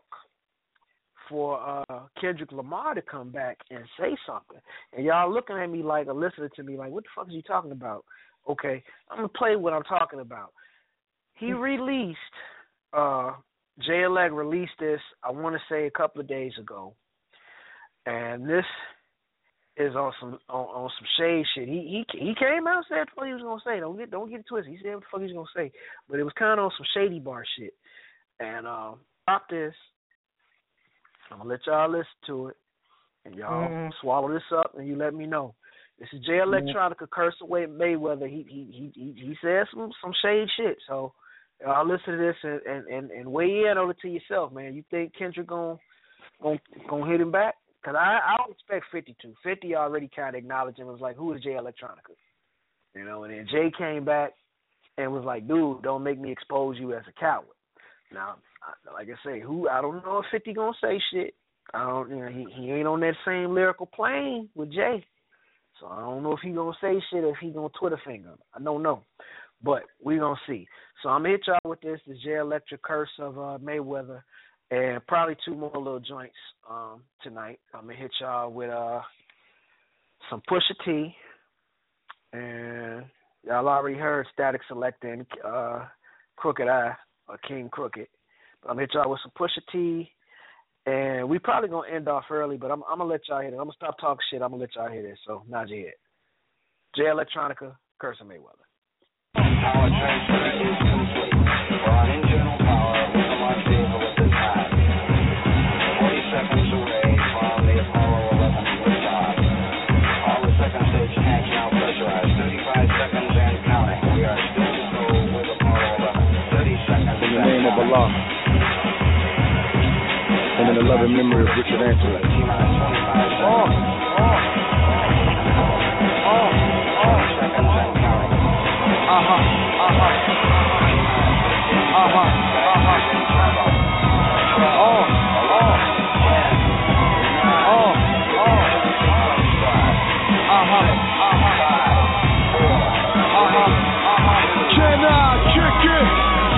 [SPEAKER 5] for uh, Kendrick Lamar to come back and say something. And y'all looking at me like, or listening to me like, what the fuck is he talking about? Okay, I'm going to play what I'm talking about. He released, uh, Jay Elect released this, I want to say a couple of days ago. And this is on some on, on some shade shit. He he he came out and said what he was gonna say. Don't get don't get it twisted. He said what the fuck he was gonna say, but it was kind of on some shady bar shit. And um, dropped this I'm gonna let y'all listen to it, and y'all
[SPEAKER 1] Mm-hmm.
[SPEAKER 5] swallow this up, and you let me know. This is Jay Electronica cursing away at Mayweather. He he he he said some some shade shit. So y'all listen to this and, and, and, and weigh in on it to yourself, man. You think Kendrick gonna gonna gonna hit him back? Cause I I don't expect fifty to. fifty already kind of acknowledged him and was like, who is Jay Electronica? You know, and then Jay came back and was like, dude, don't make me expose you as a coward. Now, like I say, who I don't know if fifty gonna say shit. I don't, you know, he he ain't on that same lyrical plane with Jay. So I don't know if he gonna say shit or if he gonna Twitter finger him. I don't know, but we gonna see. So I'm gonna hit y'all with this: the Jay Electric curse of uh, Mayweather, and probably two more little joints um, tonight. I'm gonna hit y'all with uh, some Pusha T, and y'all already heard Static Selector and uh, Crooked Eye or King Crooked. But I'm gonna hit y'all with some Pusha T. And we probably gonna end off early, but I'm, I'm gonna let y'all hit it. I'm gonna stop talking shit. I'm gonna let y'all hit it. So nod your head. Jay Electronica, Curse of Mayweather.
[SPEAKER 17] Power transfer is complete. We're on internal power with the launch vehicle at this time. Forty seconds away from the Apollo eleven liftoff. All the second stage tanks now pressurized. Thirty-five seconds and counting. We are still to go with Apollo eleven. Thirty seconds.
[SPEAKER 18] In the name of Allah. And in the loving memory of Richard Anthony.
[SPEAKER 17] Oh, oh, oh, oh. Seconds and counting.
[SPEAKER 18] Uh-huh, uh-huh. Uh-huh, uh-huh. Oh, oh. Oh, oh. Uh-huh, uh-huh. Uh-huh, uh-huh. Can I kick it?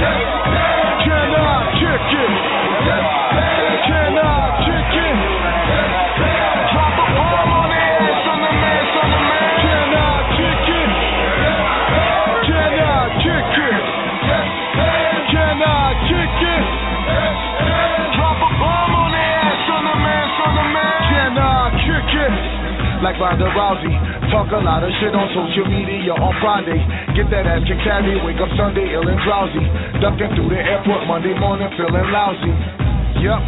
[SPEAKER 18] Can I kick it? Can I kick it? Drop a bomb on the ass on the man, on the man. Can I kick it? Can I kick it? Can I kick it? Drop a bomb on the ass on the man, on the man. Can I kick it? Like Ronda Rousey, talk a lot of shit on social media on Friday. Get that ass kicked at me, wake up Sunday ill and drowsy. Ducking through the airport Monday morning feeling lousy. Yup,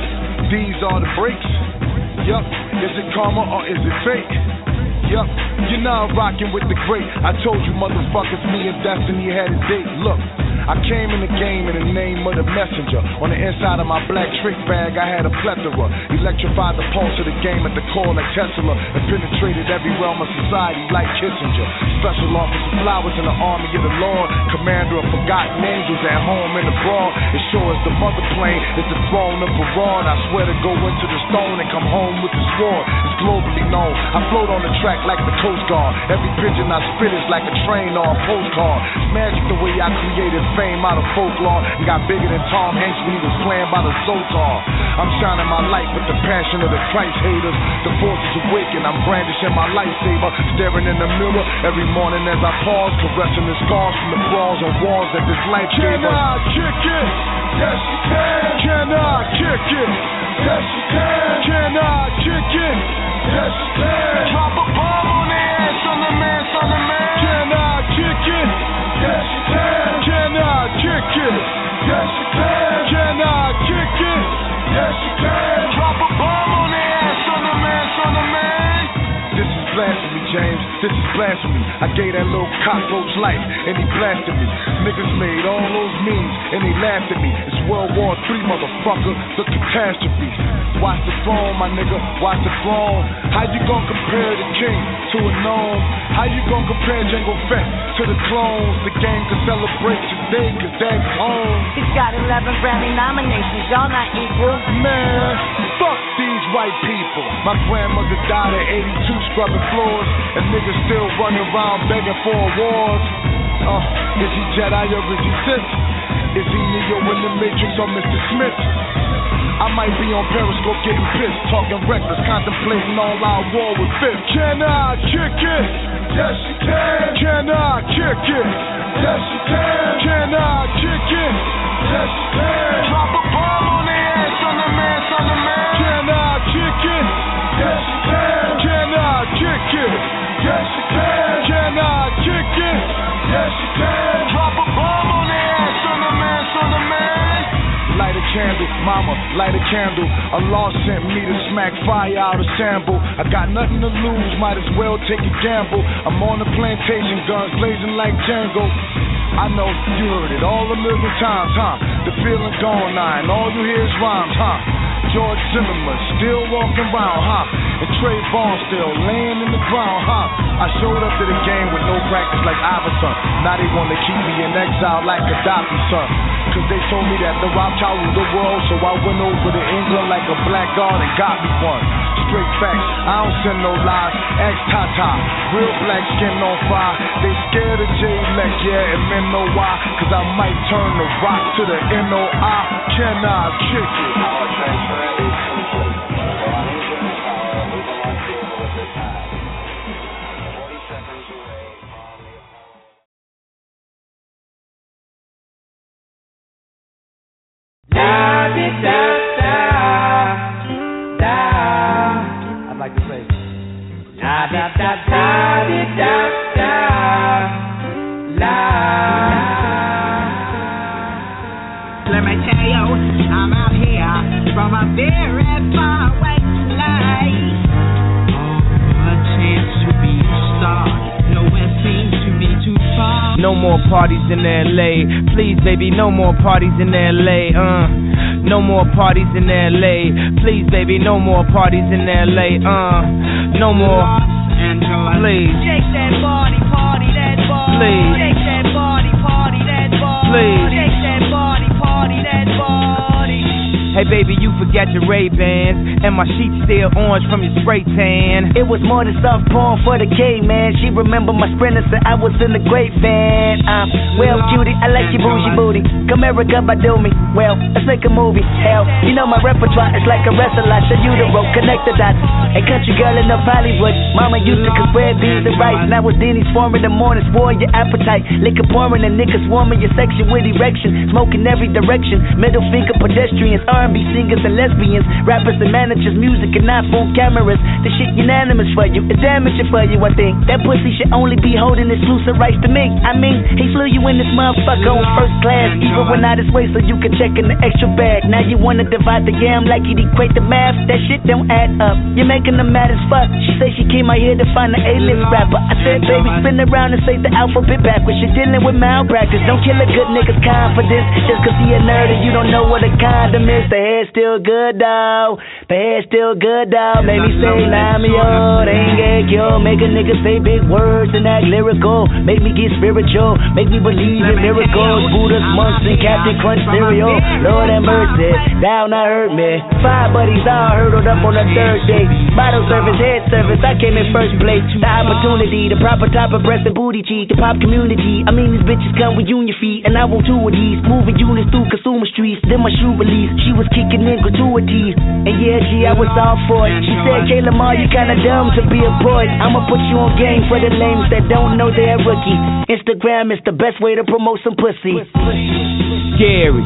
[SPEAKER 18] these are the breaks. Yup, is it karma or is it fate? Yup, you're now rocking with the great. I told you motherfuckers, me and Destiny had a date. Look, I came in the game in the name of the messenger. On the inside of my black trick bag, I had a plethora. Electrified the pulse of the game at the core like Tesla, and penetrated every realm of society like Kissinger. Special officer flowers in the army of the Lord, commander of forgotten angels at home and abroad. As sure as the mother plane is the throne of Perón, I swear to go into the stone and come home with the sword. It's globally known. I float on the track like the Coast Guard. Every pigeon I spit is like a train or a postcard. It's magic the way I created fame out of folklore and got bigger than Tom Hanks when he was playing by the Zoltar. I'm shining my light with the passion of the Christ haters. The forces awaken, I'm brandishing my lightsaber, staring in the mirror every morning as I pause, caressing the scars from the brawls on walls that this life gave us. Can I kick it? Yes you can. Can I kick it? Yes you can. Can I kick it? Yes you can. Drop a bomb on the ass on the man, on the man. Can I kick it? Yes you can. Can I kick it? Yes you can. Can I kick it? Yes you can. Drop a bomb on the ass on the man, on the man. This is blasphemy, James. This is blasphemy. I gave that little cockroach life and he blasted me. Niggas made all those memes and they laughed at me. It's World War Three, motherfucker. The catastrophe. Watch the throne, my nigga. Watch the throne. How you gonna compare the king to a gnome? How you gonna compare Jango Fett to the clones? The game can celebrate today cause that's home.
[SPEAKER 19] He's got eleven Grammy nominations. Y'all not equal.
[SPEAKER 18] Man, fuck these white people. My grandmother died at eighty-two scrubbing floors, and niggas still running around begging for awards. Uh, is he Jedi or is he Sith? Is he Neo in the Matrix or Mister Smith? I might be on Periscope getting pissed, talking reckless, contemplating all our war with fifth. Can I kick it? Yes you can. Can I kick it? Yes you can. Can I kick it? Yes you can. Drop a bomb on the ass on the man, on the man. Can I kick it? Yes you can. Can I kick it? Yes you can. Can I kick it? Yes you can. Drop a bomb on the ass on the man, on the man. Light a candle, Mama, light a candle. Allah sent me to smack fire out of Sample. I got nothing to lose, might as well take a gamble. I'm on the plantation, guns blazing like Django. I know you heard it all a million times, huh? The feeling gone now, and all you hear is rhymes, huh? George Zimmerman still walking around, huh? And Trayvon still laying in the ground, huh? I showed up to the game with no practice like Iverson. Now they wanna keep me in exile like Gaddafi, son. Cause they told me that the Rothschild ruled the world, so I went over to England like a black guard and got me one. Straight facts, I don't send no lies. Ex Tata, real black skin on fire. They scared of J-Lex, yeah, and men know why. Cause I might turn the rock to the N O I. Can I kick it?
[SPEAKER 17] Power transfer is complete. Ronnie Jones Power, leaving Las Vegas at this time. forty seconds away from the
[SPEAKER 13] Da di da da da. I'd like to say da da da da di da da la.
[SPEAKER 20] Let me tell you, I'm out here from a very far away life. Oh, a chance to be a star. Nowhere seems to be too far.
[SPEAKER 10] No more parties in L A. Please, baby, no more parties in L A. Uh, no more parties in L A. Please, baby, no more parties in L A. Uh, no more. Please.
[SPEAKER 20] Shake that body, party that body.
[SPEAKER 10] Please.
[SPEAKER 20] Shake that body, party that body.
[SPEAKER 10] Please.
[SPEAKER 20] Shake that body, party that body.
[SPEAKER 10] Hey baby, you forgot your Ray-Bans, and my sheets still orange from your spray tan.
[SPEAKER 21] It was more than soft porn for the K-man. She remember my sprinter, said I was in the great van. I'm well, cutie, I like your bougie booty. Come America, by do me. Well, let's make a movie. Hell, you know my repertoire is like a wrestler. I show you the rope, connect the dots. A country girl in up Hollywood. Mama used to cook red beans and rice. Now it's Denny's form in the morning, spoil your appetite. Liquor pouring and niggas swarming your section with erection. Smoking every direction. Middle finger pedestrians, R and B singers and lesbians, rappers and managers, music and iPhone cameras. The shit unanimous for you, it's damaging for you, I think. That pussy should only be holding exclusive rights to me. I mean, he flew you in this motherfucker on first class, even when out his way so you could check in the extra bag. Now you wanna divide the yam like you'd equate the math. That shit don't add up. You're making them mad as fuck. She say she came out here to find an A-list rapper. I said, baby, spin around and say the alphabet backwards. You're dealing with malpractice. Don't kill a good nigga's confidence just cause he a nerd and you don't know what a condom is. The hair's still good, dawg. The hair's still good, dawg. Make me say, nah, me, oh, they ain't get killed. Make a nigga say big words and act lyrical. Make me get spiritual. Make me believe in miracles. Buddhas, monks, and Captain Crunch cereal. Lord have mercy, thou not hurt me. Five buddies all hurdled up on the third day. Bottle service, head service, I came in first place. The opportunity, the proper type of breast and booty cheek. The pop community, I mean these bitches come with union feet. And I want two of these, moving units through consumer streets. Then my shoe release, she was kicking in gratuities. And yeah, G, I was all for it. She said, Kayla Ma, you kinda dumb to be a boy. I'ma put you on game for the lames that don't know they're a rookie. Instagram is the best way to promote some pussy.
[SPEAKER 10] Scary.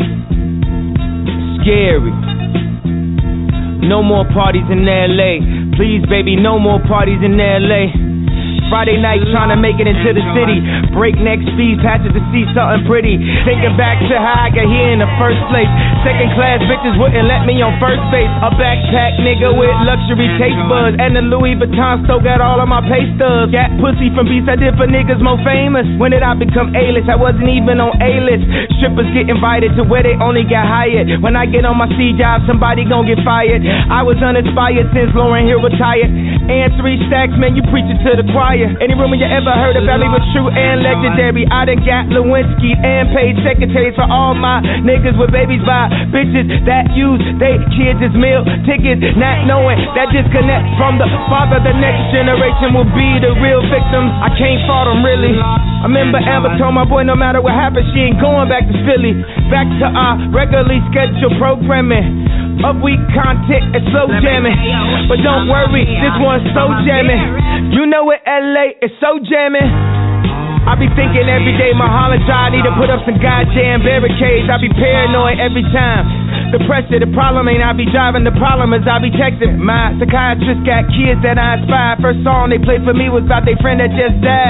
[SPEAKER 10] Scary. No more parties in L A. Please, baby, no more parties in L A. Friday night trying to make it into the city. Breakneck speed, patches to see something pretty. Thinking back to how I got here in the first place. Second class bitches wouldn't let me on first base. A backpack nigga with luxury taste buds. And the Louis Vuitton still got all of my pay stubs. Got pussy from beats I did for niggas more famous. When did I become A-list? I wasn't even on A-list. Strippers get invited to where they only got hired. When I get on my C job, somebody gon' get fired. I was uninspired since Lauryn Hill retired. And three stacks, man, you preaching to the choir. Any rumor you ever heard about me was true and legendary. I done got Lewinsky and paid secretaries for all my niggas with babies by bitches that use they kids as meal tickets, not knowing that disconnect from the father. The next generation will be the real victims. I can't fault them really. I remember Amber told my boy no matter what happens, she ain't going back to Philly. Back to our regularly scheduled programming. Up week content and slow jamming. But don't worry, this one's so jamming. You know it, L A is so jamming. I be thinking every day, my Holland I need to put up some goddamn barricades. I be paranoid every time. The pressure, the problem ain't I be driving, the problem is I be texting. My psychiatrist got kids that I inspired. First song they played for me was about their friend that just died.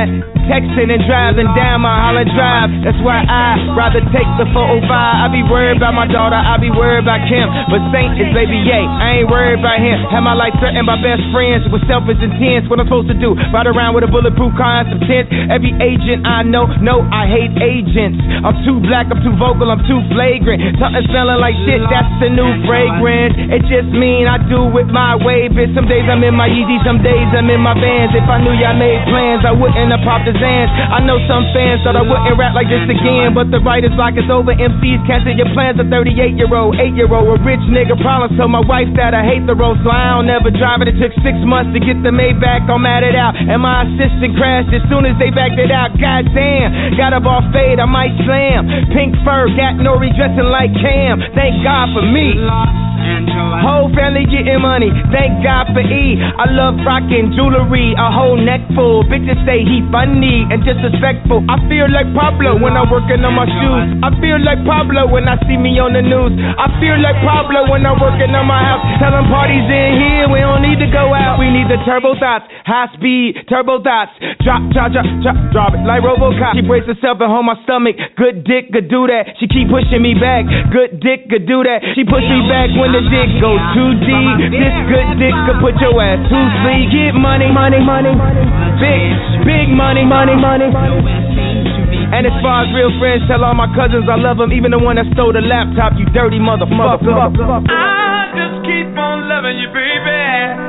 [SPEAKER 14] texting and driving down my Holland Drive. That's why I rather take the four oh five. I be worried about my daughter, I be worried about Kim. But Saint is baby yay, I ain't worried about him. Have my life threatened by best friends with selfish intent. What I'm supposed to do? Ride around with a bulletproof car and some tents. Every agent I know, no, I hate agents. I'm too black, I'm too vocal, I'm too flagrant. Something smelling like shit, that's the new fragrance. It just mean I do it my way, bitch. Some days I'm in my Yeezy, some days I'm in my Vans. If I knew y'all made plans, I wouldn't have popped the Zans. I know some fans thought I wouldn't rap like this again, but the writer's block is over. M Cs cancel your plans. A thirty-eight-year-old, eight-year-old, a rich nigga problem. Told my wife that I hate the road, so I don't ever drive it. It took six months to get the Maybach, I'm at it out. And my assistant crashed as soon as they backed it out. God damn, got a ball fade, I might slam. Pink fur, got Nori dressing like Cam. Thank God for me. Whole family getting money, thank God for E. I love rocking jewelry, a whole neck full. Bitches say he funny and disrespectful. I feel like Pablo when I'm working on my shoes. I feel like Pablo when I see me on the news. I feel like Pablo when I'm working on my house. Tell them parties in here, we don't need to go out. We need the turbo thoughts, high speed, turbo dots. Drop, drop, drop, drop, drop it like Robocop. She breaks herself and hold my stomach. Good dick could do that. She keep pushing me back. Good dick could do that. She push me back when the dick goes too deep. This good dick could put your ass to sleep. Get money, money, money, big, big money, money, money. And as far as real friends, tell all my cousins I love them, even the one that stole the laptop. You dirty motherfucker.
[SPEAKER 18] I just keep on loving you, baby.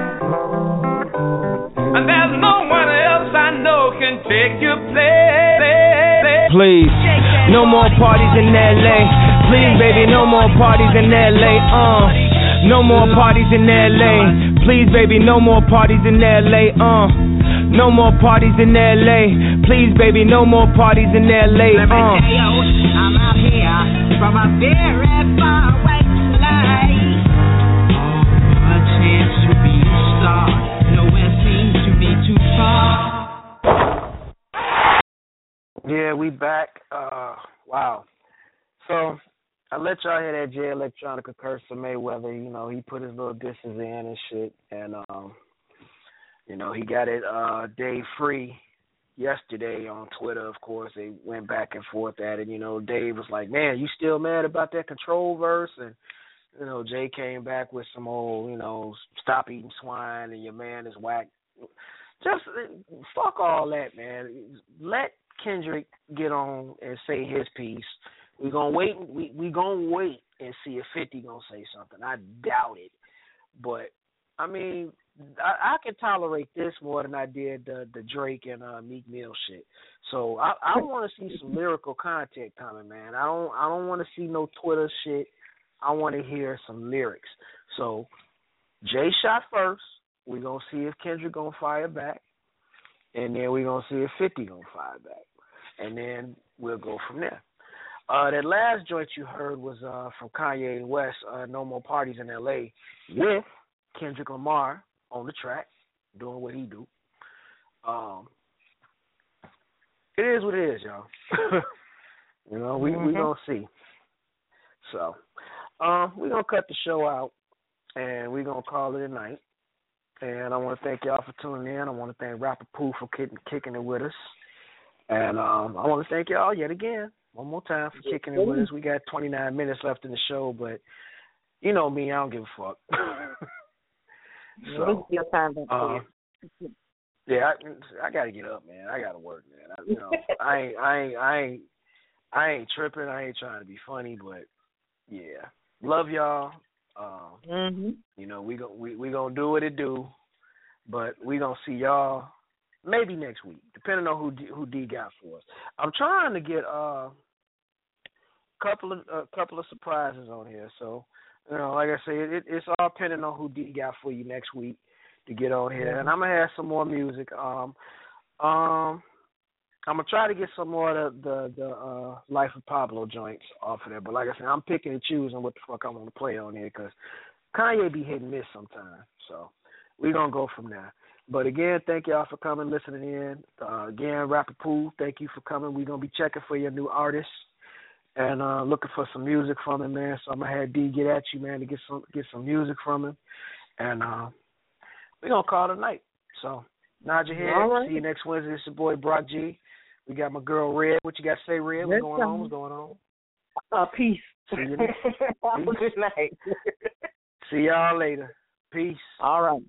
[SPEAKER 18] And there's no one else I know can take your place.
[SPEAKER 14] Please, no more parties in L A. Please, baby, no more parties in L A. Uh, no more parties in L A. Please, baby, no more parties in L A. Uh, no more parties in L A. Please, baby, no more parties in L A. Uh.
[SPEAKER 20] I'm out here from a very far away life. A chance to be a star. Nowhere seems to be too far.
[SPEAKER 5] Yeah, we back. Uh, wow. So I let y'all hear that Jay Electronica curse to Mayweather. You know, he put his little disses in and shit, and um, you know, he got it uh day free yesterday on Twitter. Of course, they went back and forth at it. You know, Dave was like, "Man, you still mad about that Control verse?" And you know, Jay came back with some old, you know, stop eating swine and your man is whack. Just fuck all that, man. Let Kendrick get on and say his piece. We're gonna wait. We we gonna wait and see if fifty gonna say something. I doubt it, but I mean, I, I can tolerate this more than I did the the Drake and uh, Meek Mill shit. So I, I want to see some lyrical content coming, man. I don't I don't want to see no Twitter shit. I want to hear some lyrics. So Jay shot first. We're gonna see if Kendrick gonna fire back, and then we're gonna see if fifty gonna fire back, and then we'll go from there. Uh, that last joint you heard was uh, from Kanye West, uh, No More Parties in L A, with Kendrick Lamar on the track, doing what he do. Um, it is what it is, y'all. you know, we mm-hmm. we gonna see. So, um, we're gonna cut the show out, and we're gonna call it a night. And I want to thank y'all for tuning in. I want to thank Rapper Pooh for kicking, kicking it with us. And um, I want to thank y'all yet again, one more time, for kicking it with us. We got twenty-nine minutes left in the show, but you know me, I don't give a fuck. so,
[SPEAKER 1] your time
[SPEAKER 5] uh, yeah, I, I got to get up, man. I got to work, man. I, you know, I ain't, I ain't, I ain't, I ain't tripping. I ain't trying to be funny, but yeah, love y'all. Um,
[SPEAKER 1] mm-hmm.
[SPEAKER 5] You know, we go, we we gonna do what it do, but we gonna see y'all maybe next week, depending on who D, who D got for us. I'm trying to get a uh, couple of a couple of surprises on here, so you know, like I said, it, it's all depending on who D got for you next week to get on here, mm-hmm. and I'm gonna have some more music. Um, um, I'm gonna try to get some more of the the, the uh, Life of Pablo joints off of there. But like I said, I'm picking and choosing what the fuck I want to play on here because Kanye be hit and miss sometimes. So we're gonna go from there. But again, thank y'all for coming, listening in. Uh, again, Rapper Pooh, thank you for coming. We're gonna be checking for your new artists and uh, looking for some music from him, man. So I'm gonna have D get at you, man, to get some get some music from him, and uh, we're gonna call it a night. So Nod your head.
[SPEAKER 1] All right.
[SPEAKER 5] See you next Wednesday. It's your boy Brock G. We got my girl Red. What you got to say, Red? What's going on? What's going on?
[SPEAKER 1] Uh, peace.
[SPEAKER 5] See you next.
[SPEAKER 1] Have a good night.
[SPEAKER 5] See y'all later. Peace.
[SPEAKER 1] All right.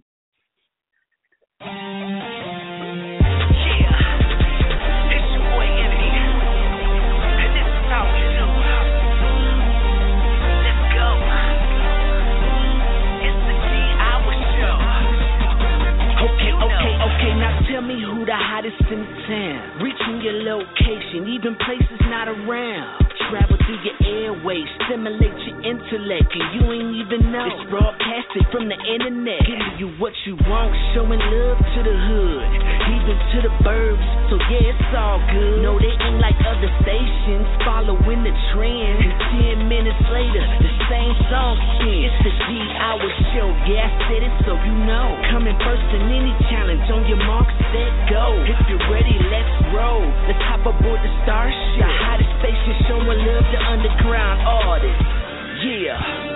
[SPEAKER 2] Okay, now tell me who the hottest in town. Reaching your location, even places not around. Travel through your airways, stimulate your intellect, and you ain't even know. It's broadcasted from the internet, giving you what you want, showing love to the hood, even to the burbs. So yeah, it's all good. No, they ain't like other stations, following the trend. And ten minutes later, the same song spins. It's the G Hour Show. Yeah, I said it so you know. Coming first in any challenge. On your mark, set, go. If you're ready, let's roll. Let's hop aboard the Starship. The hottest station showing love to underground artists. Yeah.